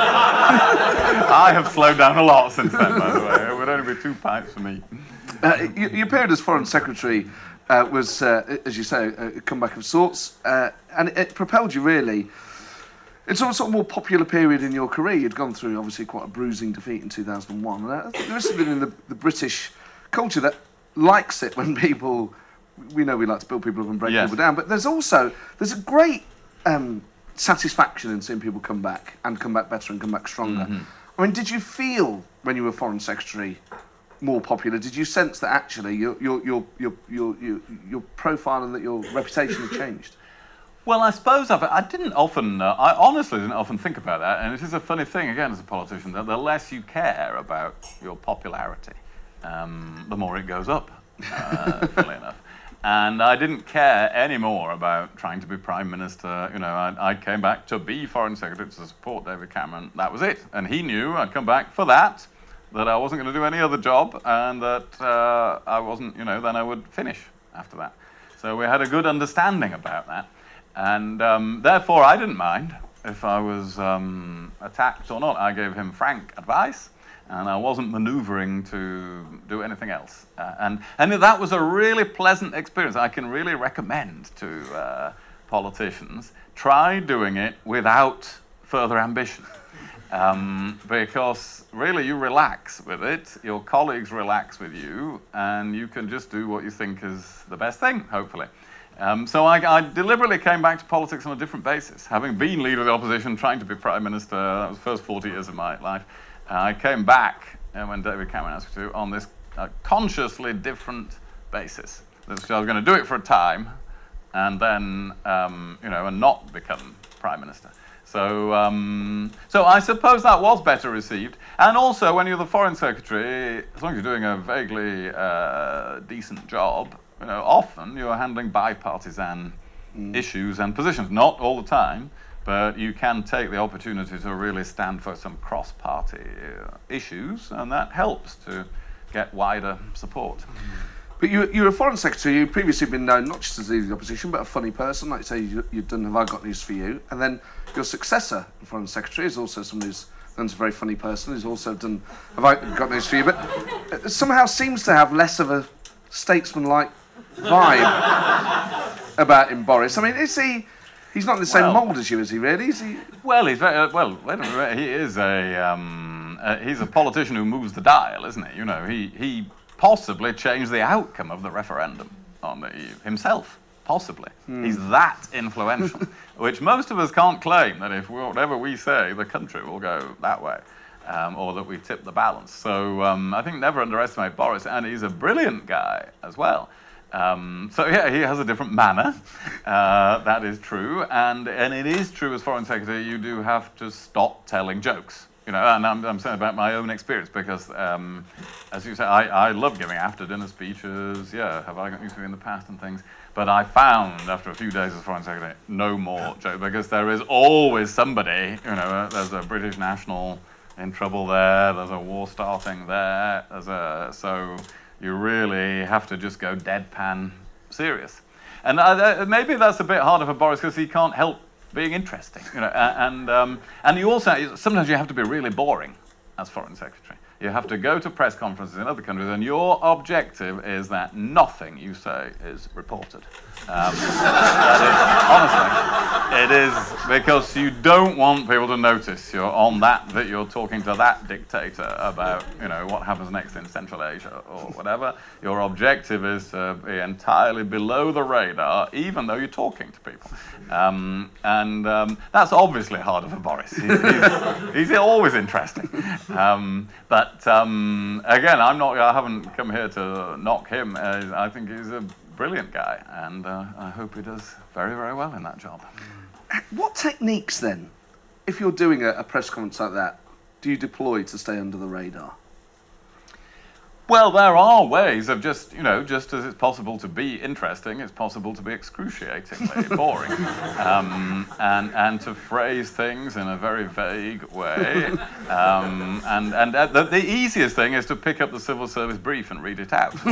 I have slowed down a lot since then, by the way. It would only be two pints for me. Uh, your, your period as Foreign Secretary uh, was, uh, as you say, a comeback of sorts, uh, and it, it propelled you really. It's also a more popular period in your career. You'd gone through, obviously, quite a bruising defeat in two thousand one. And I think there is something in the, the British culture that likes it when people... We know we like to build people up and break yes. people down, but there's also... There's a great um, satisfaction in seeing people come back, and come back better and come back stronger. Mm-hmm. I mean, did you feel, when you were Foreign Secretary, more popular? Did you sense that, actually, your, your, your, your, your, your, your profile and that your reputation had changed? Well, I suppose I've, I didn't often, uh, I honestly didn't often think about that, and it is a funny thing, again, as a politician, that the less you care about your popularity, um, the more it goes up, uh, funnily enough. And I didn't care anymore about trying to be Prime Minister. You know, I, I came back to be Foreign Secretary to support David Cameron. That was it. And he knew I'd come back for that, that I wasn't going to do any other job, and that uh, I wasn't, you know, then I would finish after that. So we had a good understanding about that. And um, therefore, I didn't mind if I was um, attacked or not. I gave him frank advice, and I wasn't manoeuvring to do anything else. Uh, and, and that was a really pleasant experience. I can really recommend to uh, politicians, try doing it without further ambition. Um, because really you relax with it, your colleagues relax with you, and you can just do what you think is the best thing, hopefully. Um, so I, I deliberately came back to politics on a different basis. Having been leader of the opposition, trying to be Prime Minister, that was the first forty years of my life, uh, I came back uh, when David Cameron asked me to, on this uh, consciously different basis. So I was going to do it for a time, and then, um, you know, and not become Prime Minister. So, um, so I suppose that was better received. And also, when you're the Foreign Secretary, as long as you're doing a vaguely uh, decent job, you know, often you're handling bipartisan mm. issues and positions. Not all the time, but you can take the opportunity to really stand for some cross-party uh, issues, and that helps to get wider support. But you, you're a Foreign Secretary. You've previously been known not just as leader of the opposition, but a funny person. Like you say, you, you've done Have I Got News For You? And then your successor, the Foreign Secretary, is also someone who's done a very funny person, who's also done Have I Got News For You? But somehow seems to have less of a statesman-like vibe about him, Boris. I mean, is he... He's not in the same Well- mould as you, is he? Really? Is he? Well, he's very, uh, well. Wait a minute, he is a um, uh, he's a politician who moves the dial, isn't he? You know, he he possibly changed the outcome of the referendum on the E U himself. Possibly, he's that influential, which most of us can't claim that if whatever we say, the country will go that way. Um, or that we tip the balance. So um, I think never underestimate Boris, and he's a brilliant guy as well. Um, so yeah, he has a different manner, uh, that is true, and and it is true as Foreign Secretary, you do have to stop telling jokes. You know, and I'm, I'm saying about my own experience because, um, as you say, I, I love giving after dinner speeches. Yeah, have I got used to it in the past and things? But I found after a few days as Foreign Secretary, no more joke because there is always somebody. You know, uh, there's a British national in trouble there. There's a war starting there. There's a so you really have to just go deadpan serious, and uh, maybe that's a bit harder for Boris because he can't help being interesting, you know. And um, and you also sometimes you have to be really boring as Foreign Secretary. You have to go to press conferences in other countries, and your objective is that nothing you say is reported. Um, that is, honestly, it is because you don't want people to notice you're on that, that you're talking to that dictator about, you know, what happens next in Central Asia or whatever. Your objective is to be entirely below the radar, even though you're talking to people. Um, and um, that's obviously harder for Boris. He, he's, he's always interesting. Um, but But um, again, I'm not. I haven't come here to knock him. Uh, I think he's a brilliant guy, and uh, I hope he does very, very well in that job. What techniques then, if you're doing a, a press conference like that, do you deploy to stay under the radar? Well, there are ways of just, you know, just as it's possible to be interesting, it's possible to be excruciatingly boring, um, and and to phrase things in a very vague way. Um, and and uh, the, the easiest thing is to pick up the civil service brief and read it out. You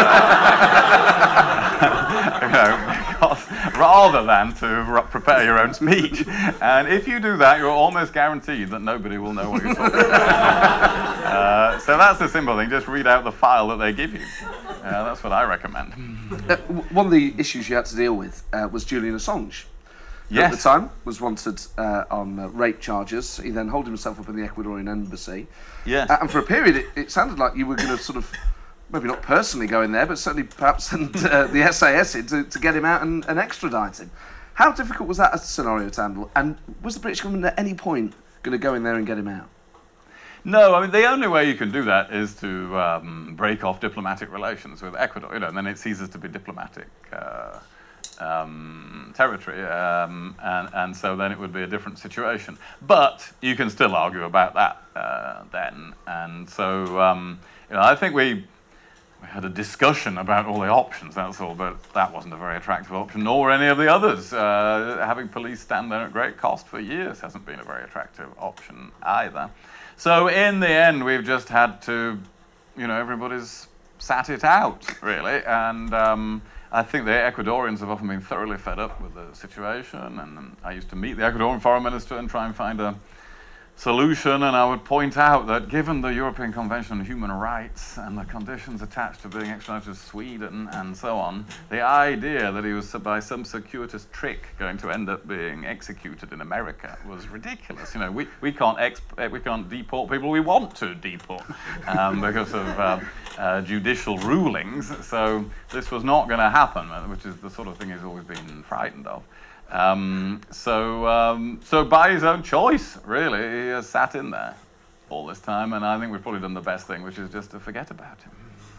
know, because, rather than to r- prepare your own speech. And if you do that, you're almost guaranteed that nobody will know what you're talking about. Uh, so that's the simple thing. Just read out the file that they give you. Uh, that's what I recommend. Uh, w- one of the issues you had to deal with uh, was Julian Assange. Yes. At the time, was wanted uh, on uh, rape charges. He then holed himself up in the Ecuadorian embassy. Yes. Uh, and for a period, it, it sounded like you were going to sort of, maybe not personally go in there, but certainly perhaps send uh, the S A S in to, to get him out and, and extradite him. How difficult was that a scenario to handle? And was the British government at any point going to go in there and get him out? No, I mean, the only way you can do that is to um, break off diplomatic relations with Ecuador, you know, and then it ceases to be diplomatic uh, um, territory, um, and, and so then it would be a different situation. But you can still argue about that uh, then, and so, um, you know, I think we, we had a discussion about all the options, that's all, but that wasn't a very attractive option, nor any of the others. Uh, having police stand there at great cost for years hasn't been a very attractive option either. So in the end, we've just had to, you know, everybody's sat it out, really. And um, I think the Ecuadorians have often been thoroughly fed up with the situation. And I used to meet the Ecuadorian foreign minister and try and find a solution. And I would point out that given the European Convention on Human Rights and the conditions attached to being extradited to Sweden and so on, the idea that he was by some circuitous trick going to end up being executed in America was ridiculous. You know, we, we can't exp- we can't deport people we want to deport um, because of uh, uh, judicial rulings. So this was not going to happen, which is the sort of thing he's always been frightened of. Um, so, um, so by his own choice, really, he has sat in there all this time, and I think we've probably done the best thing, which is just to forget about him.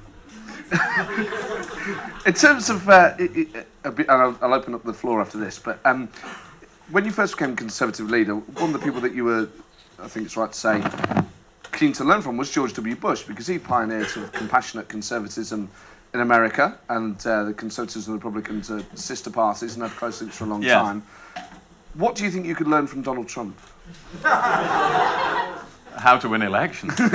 In terms of, uh, it, it, a bit, and I'll, I'll open up the floor after this, but um, when you first became Conservative leader, one of the people that you were, I think it's right to say, keen to learn from was George W. Bush, because he pioneered sort of compassionate conservatism in America, and uh, the Conservatives and the Republicans are sister parties and had close links for a long Yeah. time. What do you think you could learn from Donald Trump? How to win elections. um,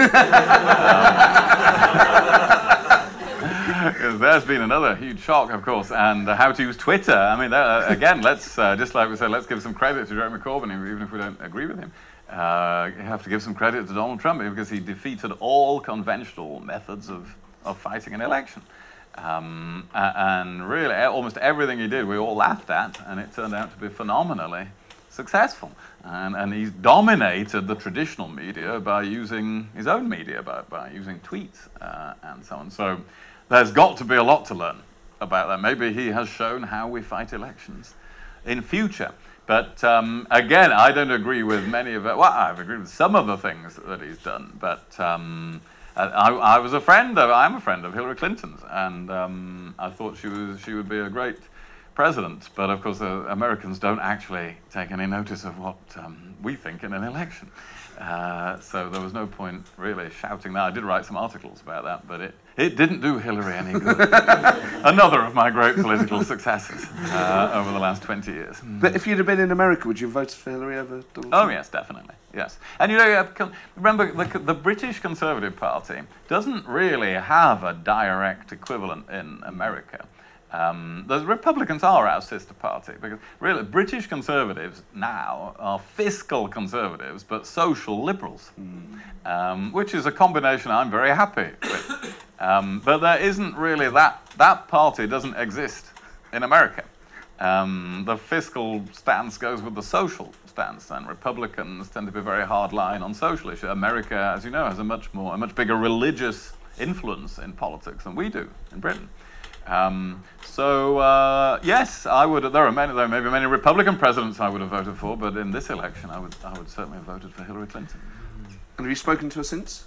there's been another huge shock, of course, and uh, how to use Twitter. I mean, uh, again, let's, uh, just like we said, let's give some credit to Jeremy Corbyn, even if we don't agree with him. Uh, you have to give some credit to Donald Trump because he defeated all conventional methods of, of fighting an election. Um, and really, almost everything he did, we all laughed at, and it turned out to be phenomenally successful. And, and he's dominated the traditional media by using his own media, by, by using tweets uh, and so on. So there's got to be a lot to learn about that. Maybe he has shown how we fight elections in future. But um, again, I don't agree with many of it. Well, I've agreed with some of the things that he's done, but um, I, I was a friend of, I'm a friend of Hillary Clinton's, and um, I thought she was she would be a great president. But of course, uh, Americans don't actually take any notice of what um, we think in an election. Uh, so there was no point really shouting that. I did write some articles about that, but it, it didn't do Hillary any good. Another of my great political successes uh, over the last twenty years. But if you'd have been in America, would you have voted for Hillary over Donald Trump? Oh, yes, definitely, yes. And you know, remember, the, the British Conservative Party doesn't really have a direct equivalent in America. Um, the Republicans are our sister party, because really British Conservatives now are fiscal conservatives but social liberals, mm. um, which is a combination I'm very happy with. Um, but there isn't really that, that party doesn't exist in America. Um, the fiscal stance goes with the social stance, and Republicans tend to be very hard line on social issues. America, as you know, has a much more, a much bigger religious influence in politics than we do in Britain. Um, so uh, yes, I would. There are many. There may be many Republican presidents I would have voted for, but in this election, I would. I would certainly have voted for Hillary Clinton. And have you spoken to her since?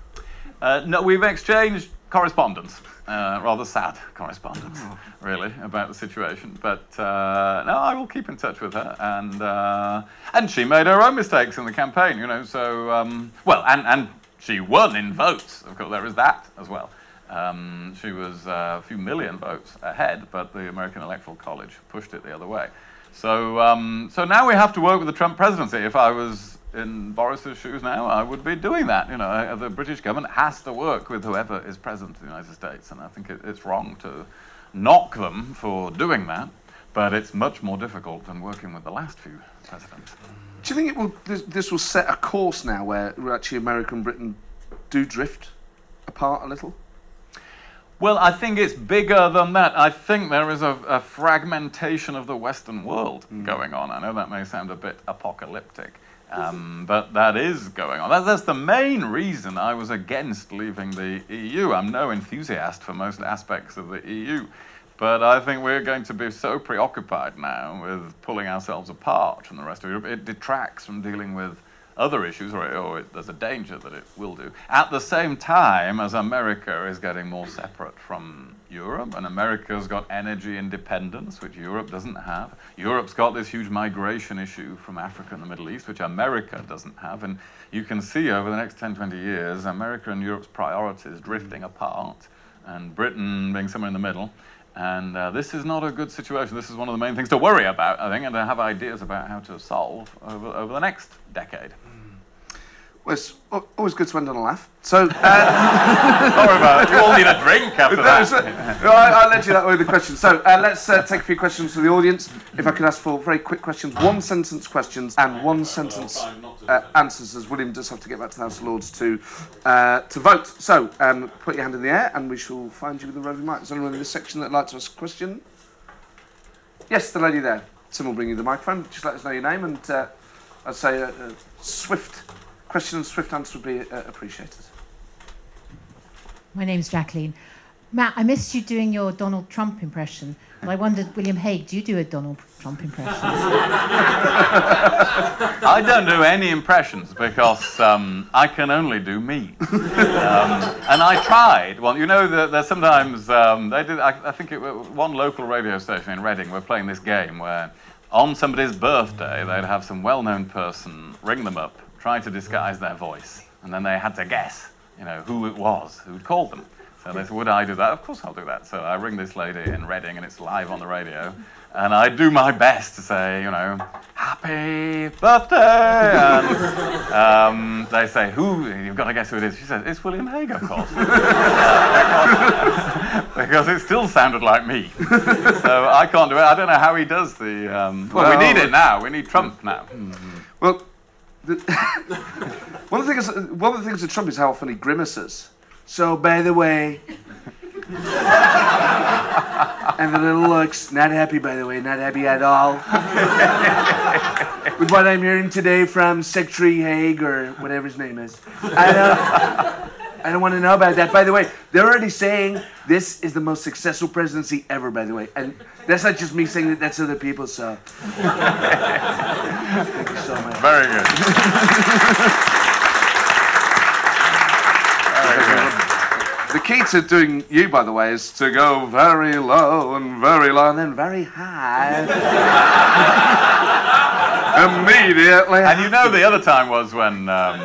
Uh, no, we've exchanged correspondence, uh, rather sad correspondence, oh. really, about the situation. But uh, no, I will keep in touch with her, and uh, and she made her own mistakes in the campaign, you know. So um, well, and and she won in votes. Of course, there is that as well. Um, she was uh, a few million votes ahead, but the American Electoral College pushed it the other way. So, um, so now we have to work with the Trump presidency. If I was in Boris's shoes now, I would be doing that. You know, the British government has to work with whoever is president of the United States, and I think it, it's wrong to knock them for doing that. But it's much more difficult than working with the last few presidents. Do you think it will? This, this will set a course now where actually America and Britain do drift apart a little? Well, I think it's bigger than that. I think there is a, a fragmentation of the Western world mm. going on. I know that may sound a bit apocalyptic, um, but that is going on. That, that's the main reason I was against leaving the E U. I'm no enthusiast for most aspects of the E U, but I think we're going to be so preoccupied now with pulling ourselves apart from the rest of Europe, it detracts from dealing with other issues, or, or it, there's a danger that it will do. At the same time as America is getting more separate from Europe, and America's got energy independence, which Europe doesn't have. Europe's got this huge migration issue from Africa and the Middle East, which America doesn't have. And you can see over the next ten, twenty years, America and Europe's priorities drifting apart, and Britain being somewhere in the middle. And uh, this is not a good situation. This is one of the main things to worry about, I think, and to have ideas about how to solve over, over the next decade. Well, it's always good to end on a laugh. So, uh, sorry about it. You all need a drink after that. No, I, I'll let you that way with the questions. So uh, let's uh, take a few questions from the audience. If I could ask for very quick questions, one sentence questions and one sentence uh, answers, as William does have to get back to the House of Lords to uh, to vote. So um, put your hand in the air and we shall find you with the roving mic. Is there anyone in this section that'd like to ask a question? Yes, the lady there. Tim will bring you the microphone. Just let us know your name, and uh, I'd say a, a swift question and swift answer would be uh, appreciated. My name's Jacqueline. Matt, I missed you doing your Donald Trump impression, but I wondered, William Hague, do you do a Donald Trump impression? I don't do any impressions because um, I can only do me. Um, and I tried. Well, you know, there's sometimes um, they did. I, I think it one local radio station in Reading were playing this game where on somebody's birthday they'd have some well-known person ring them up, try to disguise their voice, and then they had to guess, you know, who it was who'd called them. So they said, would I do that? Of course I'll do that. So I ring this lady in Reading, and it's live on the radio, and I do my best to say, you know, happy birthday, and um, they say, who? You've got to guess who it is. She says, it's William Hague, of course. Because it still sounded like me. So I can't do it. I don't know how he does the... Um, well, well, we need it now. We need Trump now. Mm-hmm. Well, the, one of the things, one of the things with Trump is how often he grimaces. So, by the way, And the little looks, not happy, by the way, not happy at all. With what I'm hearing today from Secretary Haig, or whatever his name is. I don't, I don't want to know about that. By the way, they're already saying this is the most successful presidency ever, by the way. And that's not just me saying that, that's other people, so. Thank you so much. Very good. Very good. The key to doing you, by the way, is to go very low and very low and then very high. Immediately. And you know the other time was when... Um,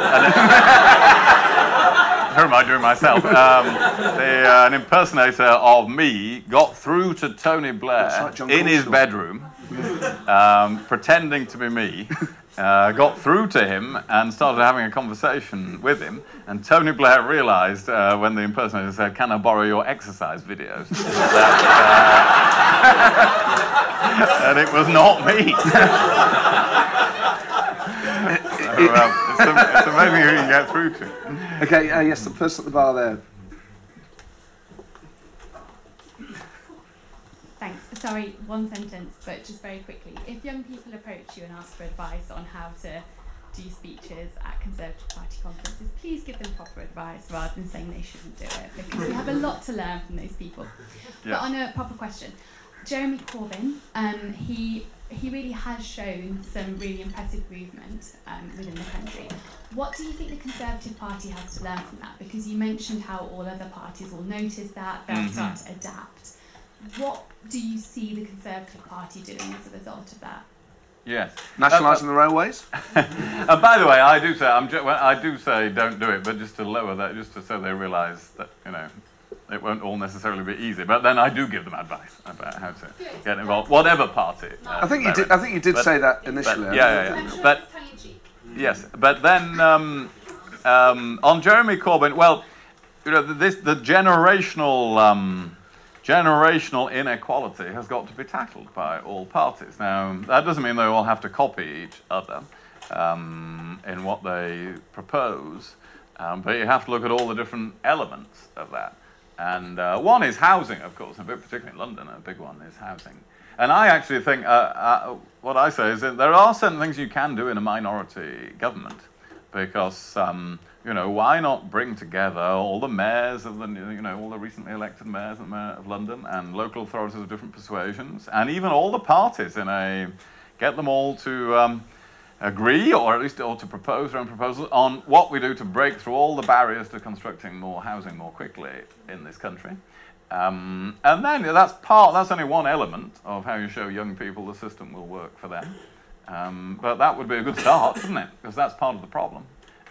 who am I doing myself? Um, the, uh, an impersonator of me got through to Tony Blair right, in his bedroom, um, pretending to be me. Uh, got through to him and started having a conversation with him, and Tony Blair realised uh, when the impersonator said, "Can I borrow your exercise videos?" that, uh, and it was not me. so, um, it's, it's amazing who you can get through to. Okay, uh, yes, the person at the bar there. Thanks. Sorry, one sentence, but just very quickly. If young people approach you and ask for advice on how to do speeches at Conservative Party conferences, please give them proper advice rather than saying they shouldn't do it, because we have a lot to learn from those people. Yeah. But on a proper question, Jeremy Corbyn, um, he he really has shown some really impressive movement um, within the country. What do you think the Conservative Party has to learn from that? Because you mentioned how all other parties will notice that, they'll Mm-hmm. start to adapt. What do you see the Conservative Party doing as a result of that? Yes. Nationalising the railways? And by the way, I do say I'm ju- well, I do say don't do it, but just to lower that, just to, so they realise that, you know, it won't all necessarily be easy. But then I do give them advice about how to get involved, whatever party. Uh, I think you did. I think you did But- say that but- initially. yeah, yeah, yeah. But yes, but then um, um, on Jeremy Corbyn, well, you know, this the generational. Um, Generational inequality has got to be tackled by all parties. Now, that doesn't mean they all have to copy each other um, in what they propose, um, but you have to look at all the different elements of that. And uh, one is housing, of course, and particularly in London, a big one is housing. And I actually think, uh, uh, what I say is that there are certain things you can do in a minority government, because um, you know, why not bring together all the mayors of the, you know, all the recently elected mayors and mayor of London and local authorities of different persuasions, and even all the parties in a, get them all to um, agree, or at least or to propose their own proposals on what we do to break through all the barriers to constructing more housing more quickly in this country. Um, and then that's part, that's only one element of how you show young people the system will work for them. Um, but that would be a good start, wouldn't it? Because that's part of the problem.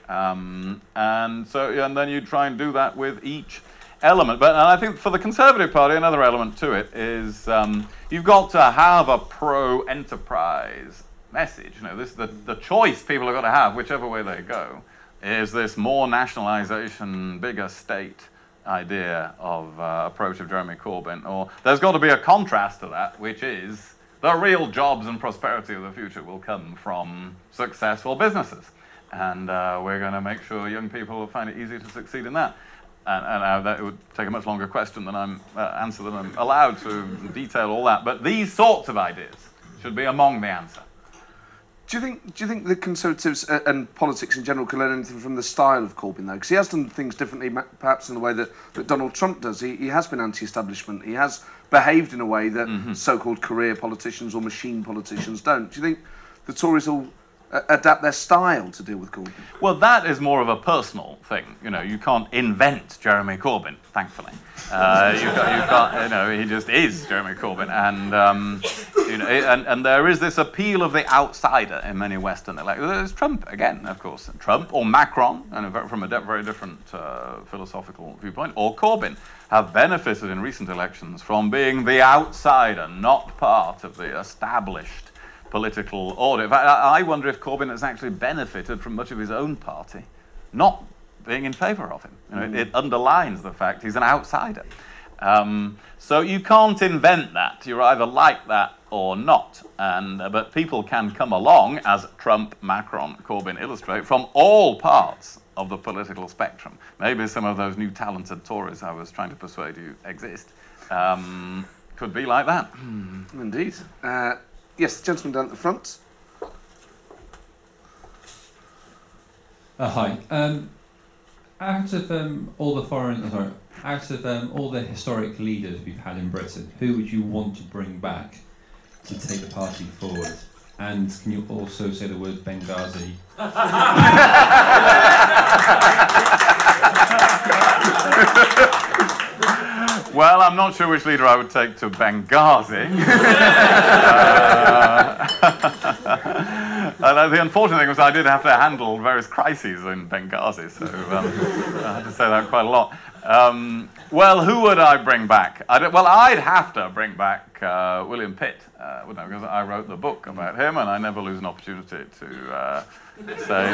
Um, and so, and then you try and do that with each element. But and I think for the Conservative Party, another element to it is um, you've got to have a pro-enterprise message. You know, this the the choice people have got to have, whichever way they go, is this more nationalisation, bigger state idea of uh, approach of Jeremy Corbyn. Or there's got to be a contrast to that, which is the real jobs and prosperity of the future will come from successful businesses. And uh, we're going to make sure young people will find it easy to succeed in that. And, and uh, that it would take a much longer question than I'm uh, answer than I'm allowed to detail all that. But these sorts of ideas should be among the answer. Do you think? Do you think the Conservatives uh, and politics in general can learn anything from the style of Corbyn, though? Because he has done things differently, perhaps in the way that, that Donald Trump does. He, he has been anti-establishment. He has behaved in a way that mm-hmm. so-called career politicians or machine politicians don't. Do you think the Tories will uh, adapt their style to deal with Corbyn? Well, that is more of a personal thing. You know, you can't invent Jeremy Corbyn, thankfully. Uh, you, can't, you can't, you know, he just is Jeremy Corbyn, and um, you know, and, and there is this appeal of the outsider in many Western elections. There's Trump again, of course, Trump or Macron, and from a very different uh, philosophical viewpoint, or Corbyn, have benefited in recent elections from being the outsider, not part of the established political order. In fact, I wonder if Corbyn has actually benefited from much of his own party not being in favour of him. You know, mm. it, it underlines the fact he's an outsider. Um, so you can't invent that. You're either like that or not. And uh, but people can come along, as Trump, Macron, Corbyn illustrate, from all parts of the political spectrum. Maybe some of those new talented Tories I was trying to persuade you exist um, could be like that. Indeed. Uh, yes, the gentleman down at the front. Uh, hi. Um, out of um, all the foreign, sorry, out of um, all the historic leaders we've had in Britain, who would you want to bring back to take the party forward? And can you also say the word Benghazi? Well, I'm not sure which leader I would take to Benghazi. uh, and the unfortunate thing was I did have to handle various crises in Benghazi, so um, I had to say that quite a lot. Um, well, who would I bring back? I well, I'd have to bring back uh, William Pitt, uh, wouldn't I? Because I wrote the book about him, and I never lose an opportunity to uh, say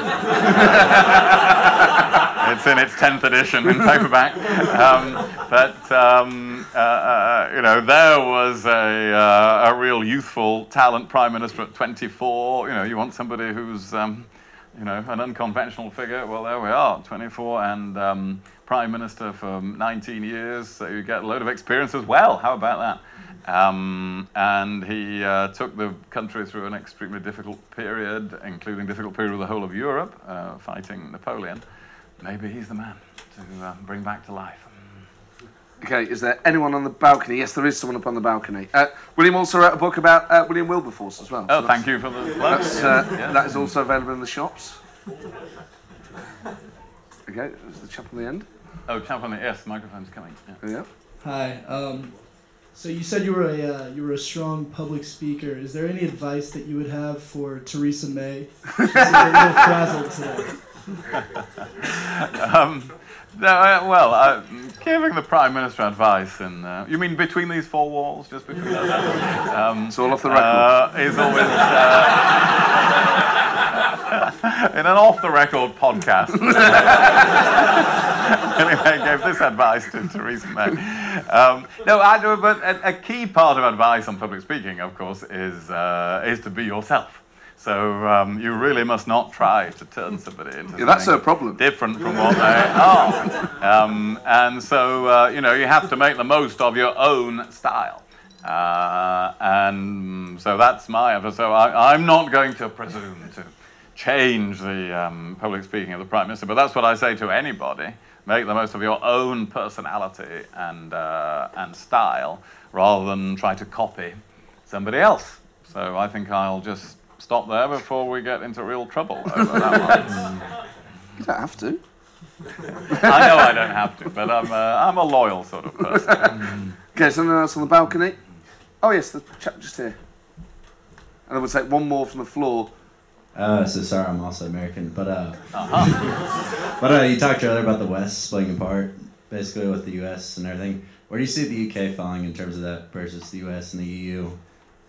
it's in its tenth edition in paperback. Um, but um, uh, uh, you know, there was a uh, a real youthful talent prime minister at twenty-four. You know, you want somebody who's um, you know, an unconventional figure. Well, there we are, twenty-four, and um, prime minister for nineteen years, so you get a load of experience as well. How about that? Um, and he uh, took the country through an extremely difficult period, including difficult period with the whole of Europe, uh, fighting Napoleon. Maybe he's the man to uh, bring back to life. Okay, is there anyone on the balcony? Yes, there is someone up on the balcony. Uh, William also wrote a book about uh, William Wilberforce as well. Oh, so thank you for the plug. That's, uh, yes. That is also available in the shops. Okay, there's the chap on the end. Oh, chap on the yes, the microphone's coming. Yeah. Yeah. Hi. Um, so you said you were a uh, you were a strong public speaker. Is there any advice that you would have for Theresa May? She's a little frazzled today. um, no, uh, well, uh, giving the Prime Minister advice, and uh, you mean between these four walls, just between those? Um, it's all off the record. Uh, is always uh, in an off-the-record podcast. Anyway, gave this advice to Theresa May. Um, no, I do, but a, a key part of advice on public speaking, of course, is uh, is to be yourself. So um, you really must not try to turn somebody into yeah, that's something a problem. different from what they are. Um, and so, uh, you know, you have to make the most of your own style. Uh, and so that's my effort. So I, I'm not going to presume to change the um, public speaking of the Prime Minister, but that's what I say to anybody. Make the most of your own personality and uh, and style, rather than try to copy somebody else. So I think I'll just stop there before we get into real trouble over that one. You don't have to. I know I don't have to, but I'm a, I'm a loyal sort of person. Okay, someone else on the balcony? Oh yes, the chap just here. And then we'll take one more from the floor. Uh, so sorry, I'm also American, but uh, uh-huh. but uh, you talked earlier about the West splitting apart, basically with the U S and everything. Where do you see the U K falling in terms of that versus the U S and the E U?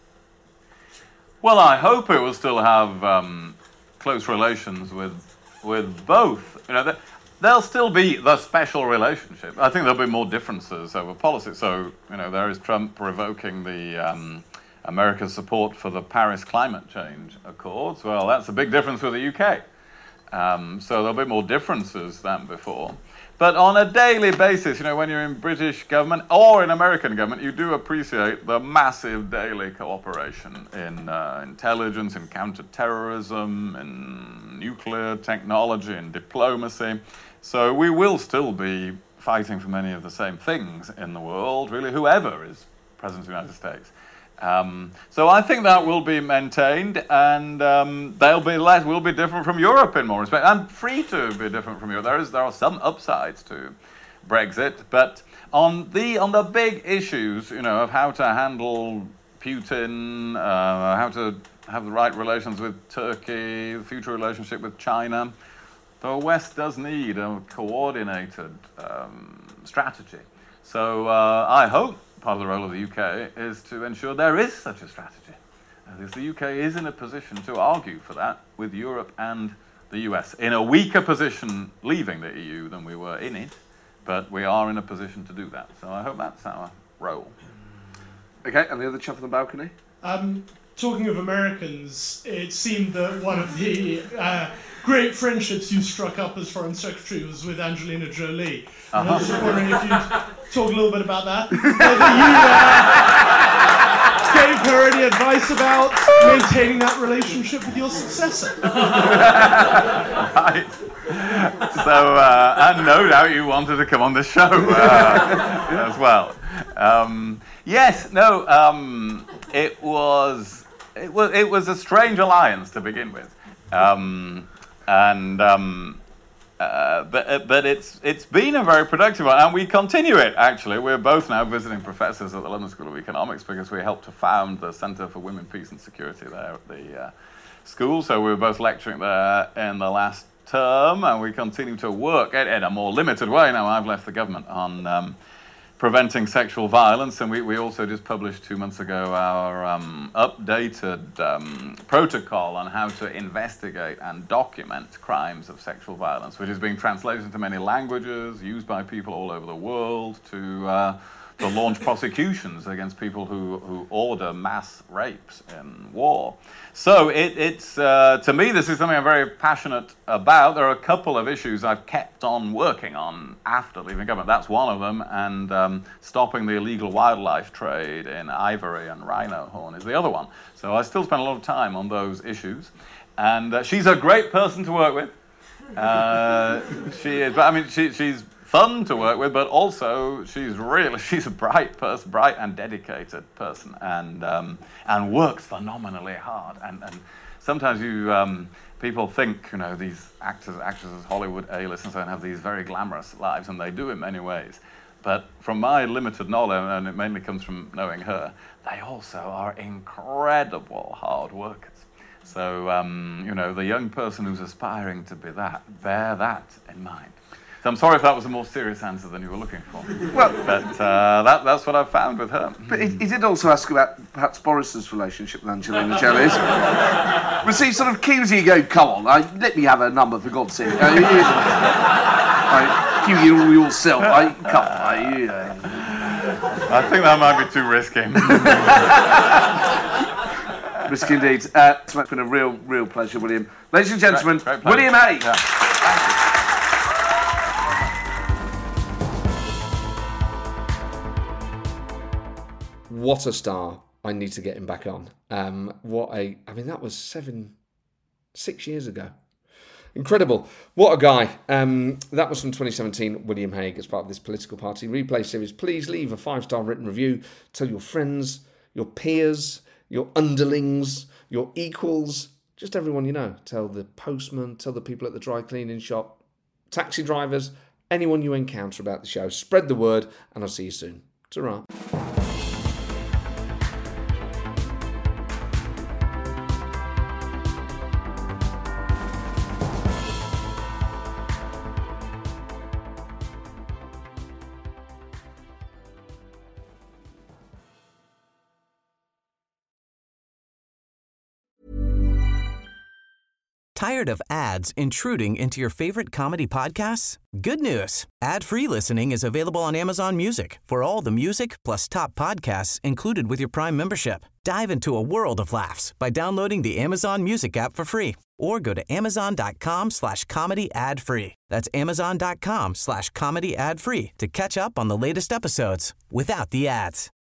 Well, I hope it will still have um, close relations with with both. You know, th- there'll still be the special relationship. I think there'll be more differences over policy. So, you know, there is Trump revoking the um, America's support for the Paris Climate Change Accords. Well, that's a big difference with the U K. Um, so there'll be more differences than before. But on a daily basis, you know, when you're in British government or in American government, you do appreciate the massive daily cooperation in uh, intelligence, in counter-terrorism, in nuclear technology, in diplomacy. So we will still be fighting for many of the same things in the world, really, whoever is President of the United States. Um, so I think that will be maintained, and um, they'll be less, will be different from Europe in more respect, and free to be different from Europe. There is, there are some upsides to Brexit, but on the on the big issues, you know, of how to handle Putin, uh, how to have the right relations with Turkey, the future relationship with China, the West does need a coordinated um, strategy. So uh, I hope part of the role of the U K is to ensure there is such a strategy. Because the U K is in a position to argue for that with Europe and the U S. In a weaker position leaving the E U than we were in it, but we are in a position to do that. So I hope that's our role. Okay, and the other chap on the balcony? Um, talking of Americans, it seemed that one of the uh, great friendships you struck up as Foreign Secretary was with Angelina Jolie. Uh-huh. And I was just wondering if you'd talk a little bit about that. Whether you uh, gave her any advice about maintaining that relationship with your successor. Right. So, uh, and no doubt you wanted to come on the show uh, as well. Um, yes, no, um, it was it was it was a strange alliance to begin with, um, and um, uh, but but it's it's been a very productive one, and we continue it. Actually, we're both now visiting professors at the London School of Economics because we helped to found the Centre for Women, Peace and Security there at the uh, school. So we were both lecturing there in the last term, and we continue to work in, in a more limited way. Now I've left the government on um, preventing sexual violence, and we, we also just published two months ago our um, updated um, protocol on how to investigate and document crimes of sexual violence, which is being translated into many languages, used by people all over the world to uh, to launch prosecutions against people who, who order mass rapes in war. So it, it's, uh, to me, this is something I'm very passionate about. There are a couple of issues I've kept on working on after leaving government. That's one of them, and um, stopping the illegal wildlife trade in ivory and rhino horn is the other one. So I still spend a lot of time on those issues. And uh, she's a great person to work with. Uh, she is, but I mean, she, she's fun to work with, but also she's really, she's a bright person, bright and dedicated person, and um, and works phenomenally hard. And, and sometimes you, um, people think, you know, these actors, actresses, Hollywood A-list and so on have these very glamorous lives, and they do in many ways. But from my limited knowledge, and it mainly comes from knowing her, they also are incredible hard workers. So, um, you know, the young person who's aspiring to be that, bear that in mind. So I'm sorry if that was a more serious answer than you were looking for. Well, but uh, that, that's what I've found with her. But he, he did also ask about perhaps Boris's relationship with Angelina Jolie. Was he sort of keen as you go, come on, like, let me have a number for God's sake. Uh, you, like, you, you yourself, like, come on, like, you know. I think that might be too risky. Risky indeed. Uh, it's been a real, real pleasure, William. Ladies and gentlemen, great, great William Hague. Yeah. Thank you. What a star. I need to get him back on. Um, what a... I mean, that was seven... Six years ago. Incredible. What a guy. Um, that was from twenty seventeen, William Hague, as part of this Political Party Replay series. Please leave a five-star written review. Tell your friends, your peers, your underlings, your equals, just everyone you know. Tell the postman, tell the people at the dry cleaning shop, taxi drivers, anyone you encounter about the show. Spread the word, and I'll see you soon. Ta-ra. Tired of ads intruding into your favorite comedy podcasts? Good news. Ad-free listening is available on Amazon Music for all the music plus top podcasts included with your Prime membership. Dive into a world of laughs by downloading the Amazon Music app for free or go to amazon.com slash comedy ad free. That's amazon.com slash comedy ad free to catch up on the latest episodes without the ads.